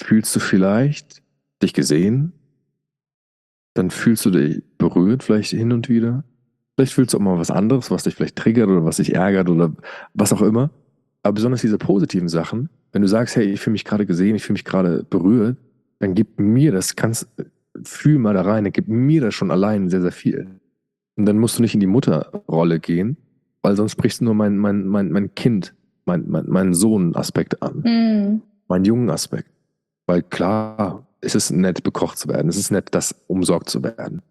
fühlst du vielleicht dich gesehen, dann fühlst du dich berührt vielleicht hin und wieder. Vielleicht fühlst du auch mal was anderes, was dich vielleicht triggert oder was dich ärgert oder was auch immer. Aber besonders diese positiven Sachen, wenn du sagst, hey, ich fühle mich gerade gesehen, ich fühle mich gerade berührt, dann gib mir das, kannst, fühl mal da rein, dann gib mir das schon allein sehr, sehr viel. Und dann musst du nicht in die Mutterrolle gehen, weil sonst sprichst du nur mein, mein, mein, mein Kind, mein, mein, meinen Sohn-Aspekt an, Mm. meinen jungen Aspekt. Weil klar, es ist nett, bekocht zu werden, es ist nett, das umsorgt zu werden.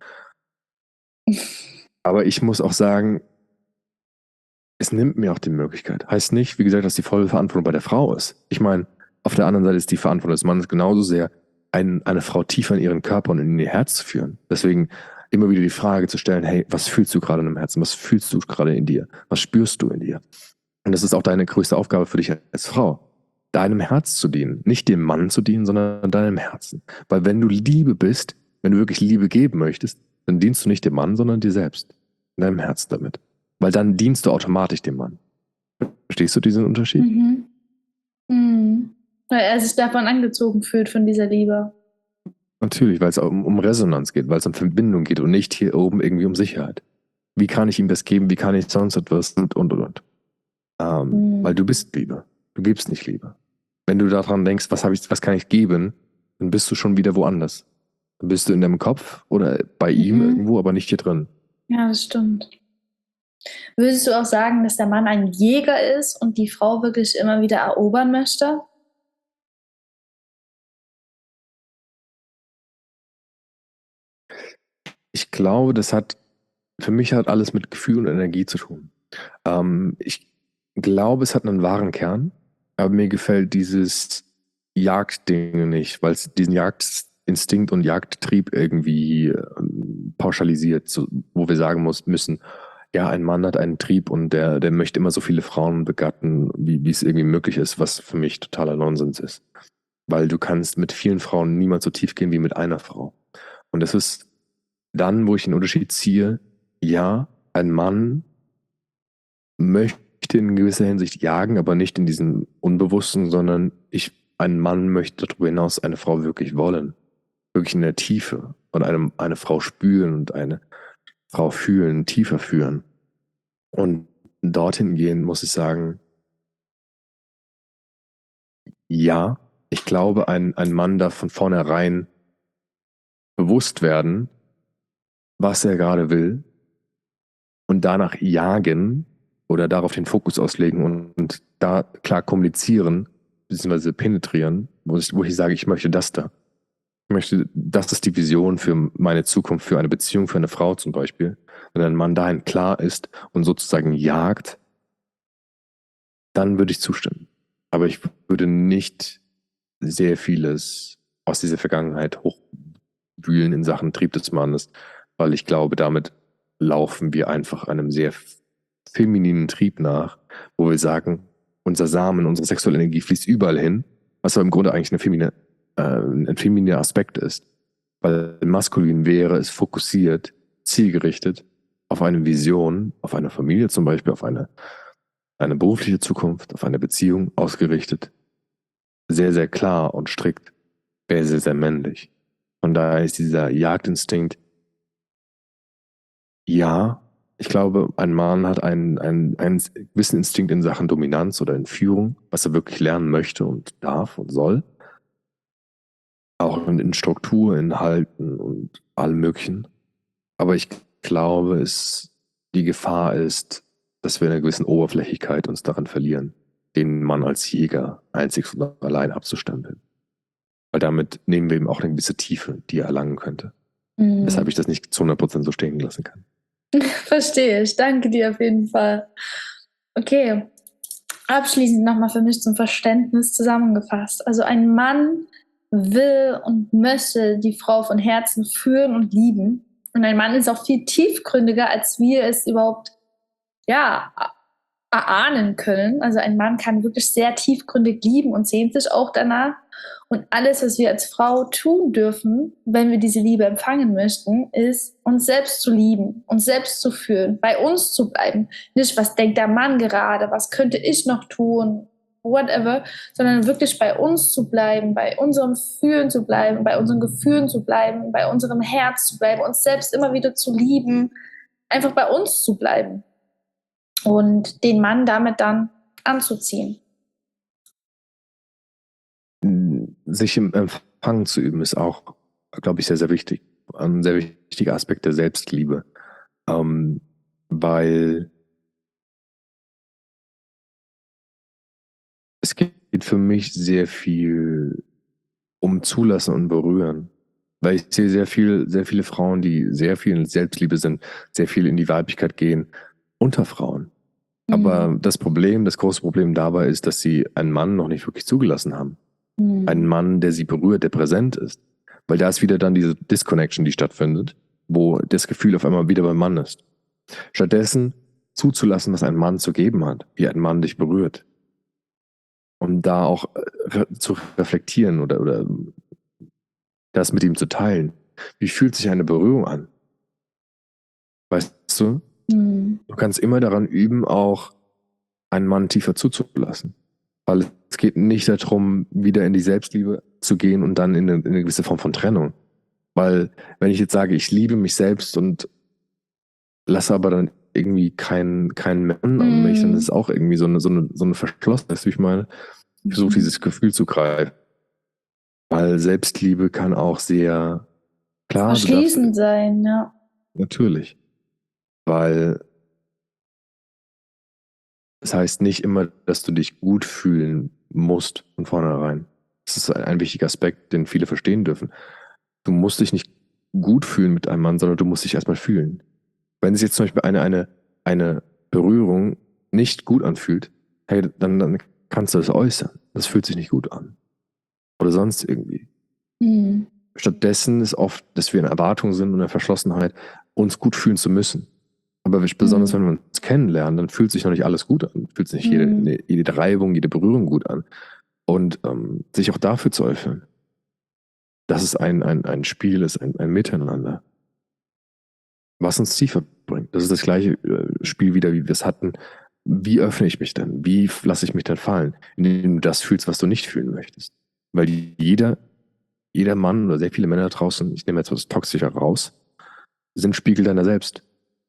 Aber ich muss auch sagen, es nimmt mir auch die Möglichkeit. Heißt nicht, wie gesagt, dass die volle Verantwortung bei der Frau ist. Ich meine, auf der anderen Seite ist die Verantwortung des Mannes genauso sehr, ein, eine Frau tiefer in ihren Körper und in ihr Herz zu führen. Deswegen immer wieder die Frage zu stellen, hey, was fühlst du gerade in deinem Herzen? Was fühlst du gerade in dir? Was spürst du in dir? Und das ist auch deine größte Aufgabe für dich als Frau, deinem Herz zu dienen. Nicht dem Mann zu dienen, sondern deinem Herzen. Weil wenn du Liebe bist, wenn du wirklich Liebe geben möchtest, dann dienst du nicht dem Mann, sondern dir selbst. In deinem Herzen damit. Weil dann dienst du automatisch dem Mann. Verstehst du diesen Unterschied? Mhm. Mhm. Weil er sich davon angezogen fühlt, von dieser Liebe. Natürlich, weil es um, um Resonanz geht, weil es um Verbindung geht und nicht hier oben irgendwie um Sicherheit. Wie kann ich ihm das geben? Wie kann ich sonst etwas? Und, und, und. Ähm, Mhm. Weil du bist Liebe. Du gibst nicht Liebe. Wenn du daran denkst, was, hab ich, was kann ich geben, dann bist du schon wieder woanders. Dann bist du in deinem Kopf oder bei ihm Mhm. irgendwo, aber nicht hier drin. Ja, das stimmt. Würdest du auch sagen, dass der Mann ein Jäger ist und die Frau wirklich immer wieder erobern möchte? Ich glaube, das hat, für mich hat alles mit Gefühl und Energie zu tun. Ähm, ich glaube, es hat einen wahren Kern, aber mir gefällt dieses Jagdding nicht, weil es diesen Jagdinstinkt und Jagdtrieb irgendwie ähm, pauschalisiert, so, wo wir sagen muss, müssen, ja, ein Mann hat einen Trieb und der, der möchte immer so viele Frauen begatten, wie, wie es irgendwie möglich ist, was für mich totaler Nonsens ist. Weil du kannst mit vielen Frauen niemals so tief gehen wie mit einer Frau. Und das ist dann, wo ich den Unterschied ziehe, ja, ein Mann möchte in gewisser Hinsicht jagen, aber nicht in diesem Unbewussten, sondern ich, ein Mann möchte darüber hinaus eine Frau wirklich wollen. Wirklich in der Tiefe und eine, eine Frau spüren und eine Frau fühlen, tiefer führen. Und dorthin gehen, muss ich sagen, ja, ich glaube, ein, ein Mann darf von vornherein bewusst werden, was er gerade will und danach jagen oder darauf den Fokus auslegen und, und da klar kommunizieren, beziehungsweise penetrieren, wo ich, wo ich sage, ich möchte das da. Ich möchte, das ist die Vision für meine Zukunft, für eine Beziehung, für eine Frau zum Beispiel. Wenn ein Mann dahin klar ist und sozusagen jagt, dann würde ich zustimmen. Aber ich würde nicht sehr vieles aus dieser Vergangenheit hochwühlen in Sachen Trieb des Mannes, weil ich glaube, damit laufen wir einfach einem sehr femininen Trieb nach, wo wir sagen, unser Samen, unsere sexuelle Energie fließt überall hin, was aber im Grunde eigentlich eine feminine, äh, ein femininer Aspekt ist. Weil maskulin wäre es fokussiert, zielgerichtet auf eine Vision, auf eine Familie zum Beispiel, auf eine, eine berufliche Zukunft, auf eine Beziehung ausgerichtet. Sehr, sehr klar und strikt, wäre sehr, sehr männlich. Von daher ist dieser Jagdinstinkt, ja, ich glaube, ein Mann hat einen, einen, einen gewissen Instinkt in Sachen Dominanz oder in Führung, was er wirklich lernen möchte und darf und soll. Auch in, in Struktur, in Halten und allem Möglichen. Aber ich glaube, es, die Gefahr ist, dass wir in einer gewissen Oberflächlichkeit uns daran verlieren, den Mann als Jäger einzig und allein abzustempeln. Weil damit nehmen wir ihm auch eine gewisse Tiefe, die er erlangen könnte. Mhm. Weshalb ich das nicht zu hundert Prozent so stehen lassen kann. Verstehe ich. Danke dir auf jeden Fall. Okay. Abschließend nochmal für mich zum Verständnis zusammengefasst. Also ein Mann will und möchte die Frau von Herzen führen und lieben. Und ein Mann ist auch viel tiefgründiger, als wir es überhaupt ja, erahnen können. Also ein Mann kann wirklich sehr tiefgründig lieben und sehnt sich auch danach. Und alles, was wir als Frau tun dürfen, wenn wir diese Liebe empfangen möchten, ist, uns selbst zu lieben, uns selbst zu fühlen, bei uns zu bleiben. Nicht, was denkt der Mann gerade, was könnte ich noch tun, whatever, sondern wirklich bei uns zu bleiben, bei unserem Fühlen zu bleiben, bei unseren Gefühlen zu bleiben, bei unserem Herz zu bleiben, uns selbst immer wieder zu lieben, einfach bei uns zu bleiben und den Mann damit dann anzuziehen. Sich im Empfangen zu üben, ist auch, glaube ich, sehr, sehr wichtig. Ein sehr wichtiger Aspekt der Selbstliebe. Ähm, weil es geht für mich sehr viel um Zulassen und Berühren. Weil ich sehe sehr viel, sehr viele Frauen, die sehr viel in Selbstliebe sind, sehr viel in die Weiblichkeit gehen, unter Frauen. Mhm. Aber das Problem, das große Problem dabei ist, dass sie einen Mann noch nicht wirklich zugelassen haben. Mhm. Einen Mann, der sie berührt, der präsent ist. Weil da ist wieder dann diese Disconnection, die stattfindet, wo das Gefühl auf einmal wieder beim Mann ist. Stattdessen zuzulassen, was ein Mann zu geben hat, wie ein Mann dich berührt. Und da auch re- zu reflektieren oder, oder das mit ihm zu teilen. Wie fühlt sich eine Berührung an? Weißt du? Mhm. Du kannst immer daran üben, auch einen Mann tiefer zuzulassen. Weil es geht nicht darum, wieder in die Selbstliebe zu gehen und dann in eine, in eine gewisse Form von Trennung. Weil wenn ich jetzt sage, ich liebe mich selbst und lasse aber dann irgendwie keinen keinen Mann mm. an mich, dann ist es auch irgendwie so eine, so eine, so eine Verschlossenheit, wie ich meine. Ich versuche, mm. dieses Gefühl zu greifen. Weil Selbstliebe kann auch sehr klar verschließend sein, ja. Natürlich. Weil das heißt nicht immer, dass du dich gut fühlen musst von vornherein. Das ist ein wichtiger Aspekt, den viele verstehen dürfen. Du musst dich nicht gut fühlen mit einem Mann, sondern du musst dich erstmal fühlen. Wenn es jetzt zum Beispiel eine, eine, eine Berührung nicht gut anfühlt, hey, dann, dann kannst du das äußern. Das fühlt sich nicht gut an. Oder sonst irgendwie. Mhm. Stattdessen ist oft, dass wir in Erwartung sind und in der Verschlossenheit, uns gut fühlen zu müssen. Aber besonders, mhm. wenn wir uns kennenlernen, dann fühlt sich noch nicht alles gut an. Fühlt sich nicht mhm. jede, jede Reibung, jede Berührung gut an. Und ähm, sich auch dafür zu öffnen, dass es ein, ein, ein Spiel ist, ein, ein Miteinander, was uns tiefer bringt. Das ist das gleiche Spiel wieder, wie wir es hatten. Wie öffne ich mich denn? Wie lasse ich mich denn fallen? Indem du das fühlst, was du nicht fühlen möchtest. Weil jeder, jeder Mann oder sehr viele Männer draußen, ich nehme jetzt was Toxischer raus, sind Spiegel deiner selbst.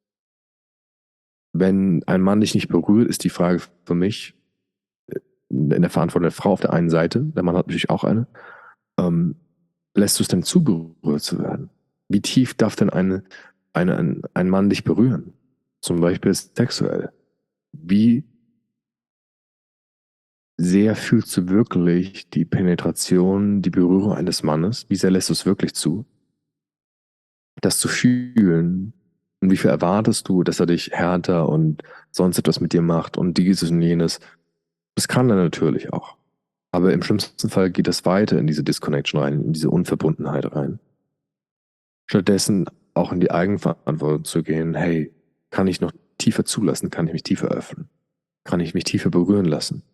Wenn ein Mann dich nicht berührt, ist die Frage für mich, in der Verantwortung der Frau auf der einen Seite, der Mann hat natürlich auch eine, ähm, lässt du es denn zu, berührt zu werden? Wie tief darf denn eine, eine, ein, ein Mann dich berühren? Zum Beispiel sexuell. Wie sehr fühlst du wirklich die Penetration, die Berührung eines Mannes? Wie sehr lässt du es wirklich zu? Das zu fühlen. Und wie viel erwartest du, dass er dich härter und sonst etwas mit dir macht und dieses und jenes? Das kann er natürlich auch. Aber im schlimmsten Fall geht es weiter in diese Disconnection rein, in diese Unverbundenheit rein. Stattdessen auch in die Eigenverantwortung zu gehen, hey, kann ich noch tiefer zulassen, kann ich mich tiefer öffnen, kann ich mich tiefer berühren lassen.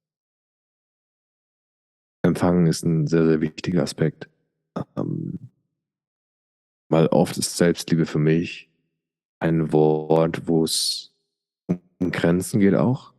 Empfangen ist ein sehr, sehr wichtiger Aspekt. Ähm, weil oft ist Selbstliebe für mich ein Wort, wo es um Grenzen geht auch.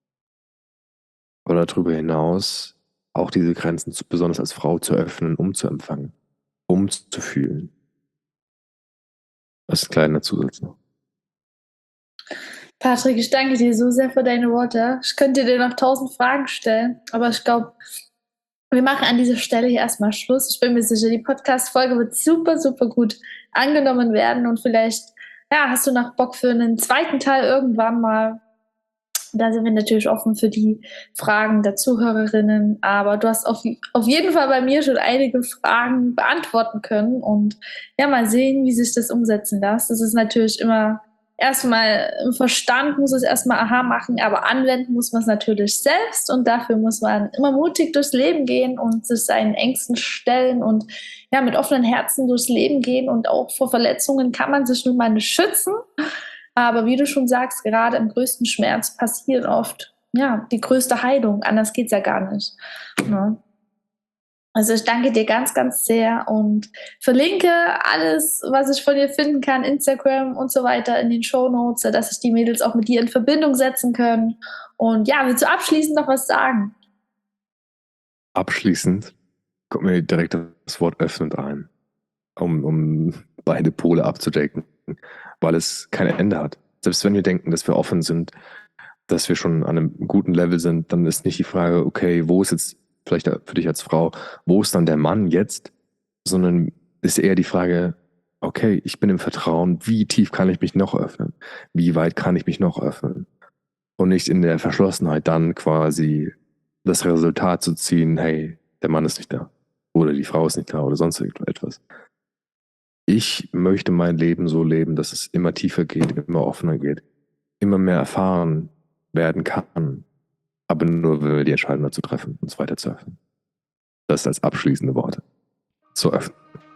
Oder darüber hinaus auch diese Grenzen zu, besonders als Frau zu öffnen, um zu empfangen, um zu fühlen. Das ist ein kleiner Zusatz noch. Patrick, ich danke dir so sehr für deine Worte. Ich könnte dir noch tausend Fragen stellen, aber ich glaube, wir machen an dieser Stelle hier erstmal Schluss. Ich bin mir sicher, die Podcast-Folge wird super, super gut angenommen werden und vielleicht, ja, hast du noch Bock für einen zweiten Teil irgendwann mal. Da sind wir natürlich offen für die Fragen der Zuhörerinnen, aber du hast auf, auf jeden Fall bei mir schon einige Fragen beantworten können und ja, mal sehen, wie sich das umsetzen lässt. Das ist natürlich immer erstmal im Verstand, muss es erstmal aha machen, aber anwenden muss man es natürlich selbst und dafür muss man immer mutig durchs Leben gehen und sich seinen Ängsten stellen und ja, mit offenen Herzen durchs Leben gehen und auch vor Verletzungen kann man sich nun mal nicht schützen. Aber wie du schon sagst, gerade im größten Schmerz passiert oft ja, die größte Heilung. Anders geht es ja gar nicht. Ja. Also ich danke dir ganz, ganz sehr und verlinke alles, was ich von dir finden kann, Instagram und so weiter in den Shownotes, dass sich die Mädels auch mit dir in Verbindung setzen können. Und ja, willst du abschließend noch was sagen? Abschließend kommt mir direkt das Wort öffnend ein, um, um beide Pole abzudecken, weil es kein Ende hat. Selbst wenn wir denken, dass wir offen sind, dass wir schon an einem guten Level sind, dann ist nicht die Frage, okay, wo ist jetzt, vielleicht für dich als Frau, wo ist dann der Mann jetzt? Sondern ist eher die Frage, okay, ich bin im Vertrauen, wie tief kann ich mich noch öffnen? Wie weit kann ich mich noch öffnen? Und nicht in der Verschlossenheit dann quasi das Resultat zu ziehen, hey, der Mann ist nicht da oder die Frau ist nicht da oder sonst irgendetwas. Ich möchte mein Leben so leben, dass es immer tiefer geht, immer offener geht, immer mehr erfahren werden kann, aber nur, wenn wir die Entscheidung dazu treffen, uns weiter zu öffnen. Das als abschließende Worte. Zu öffnen.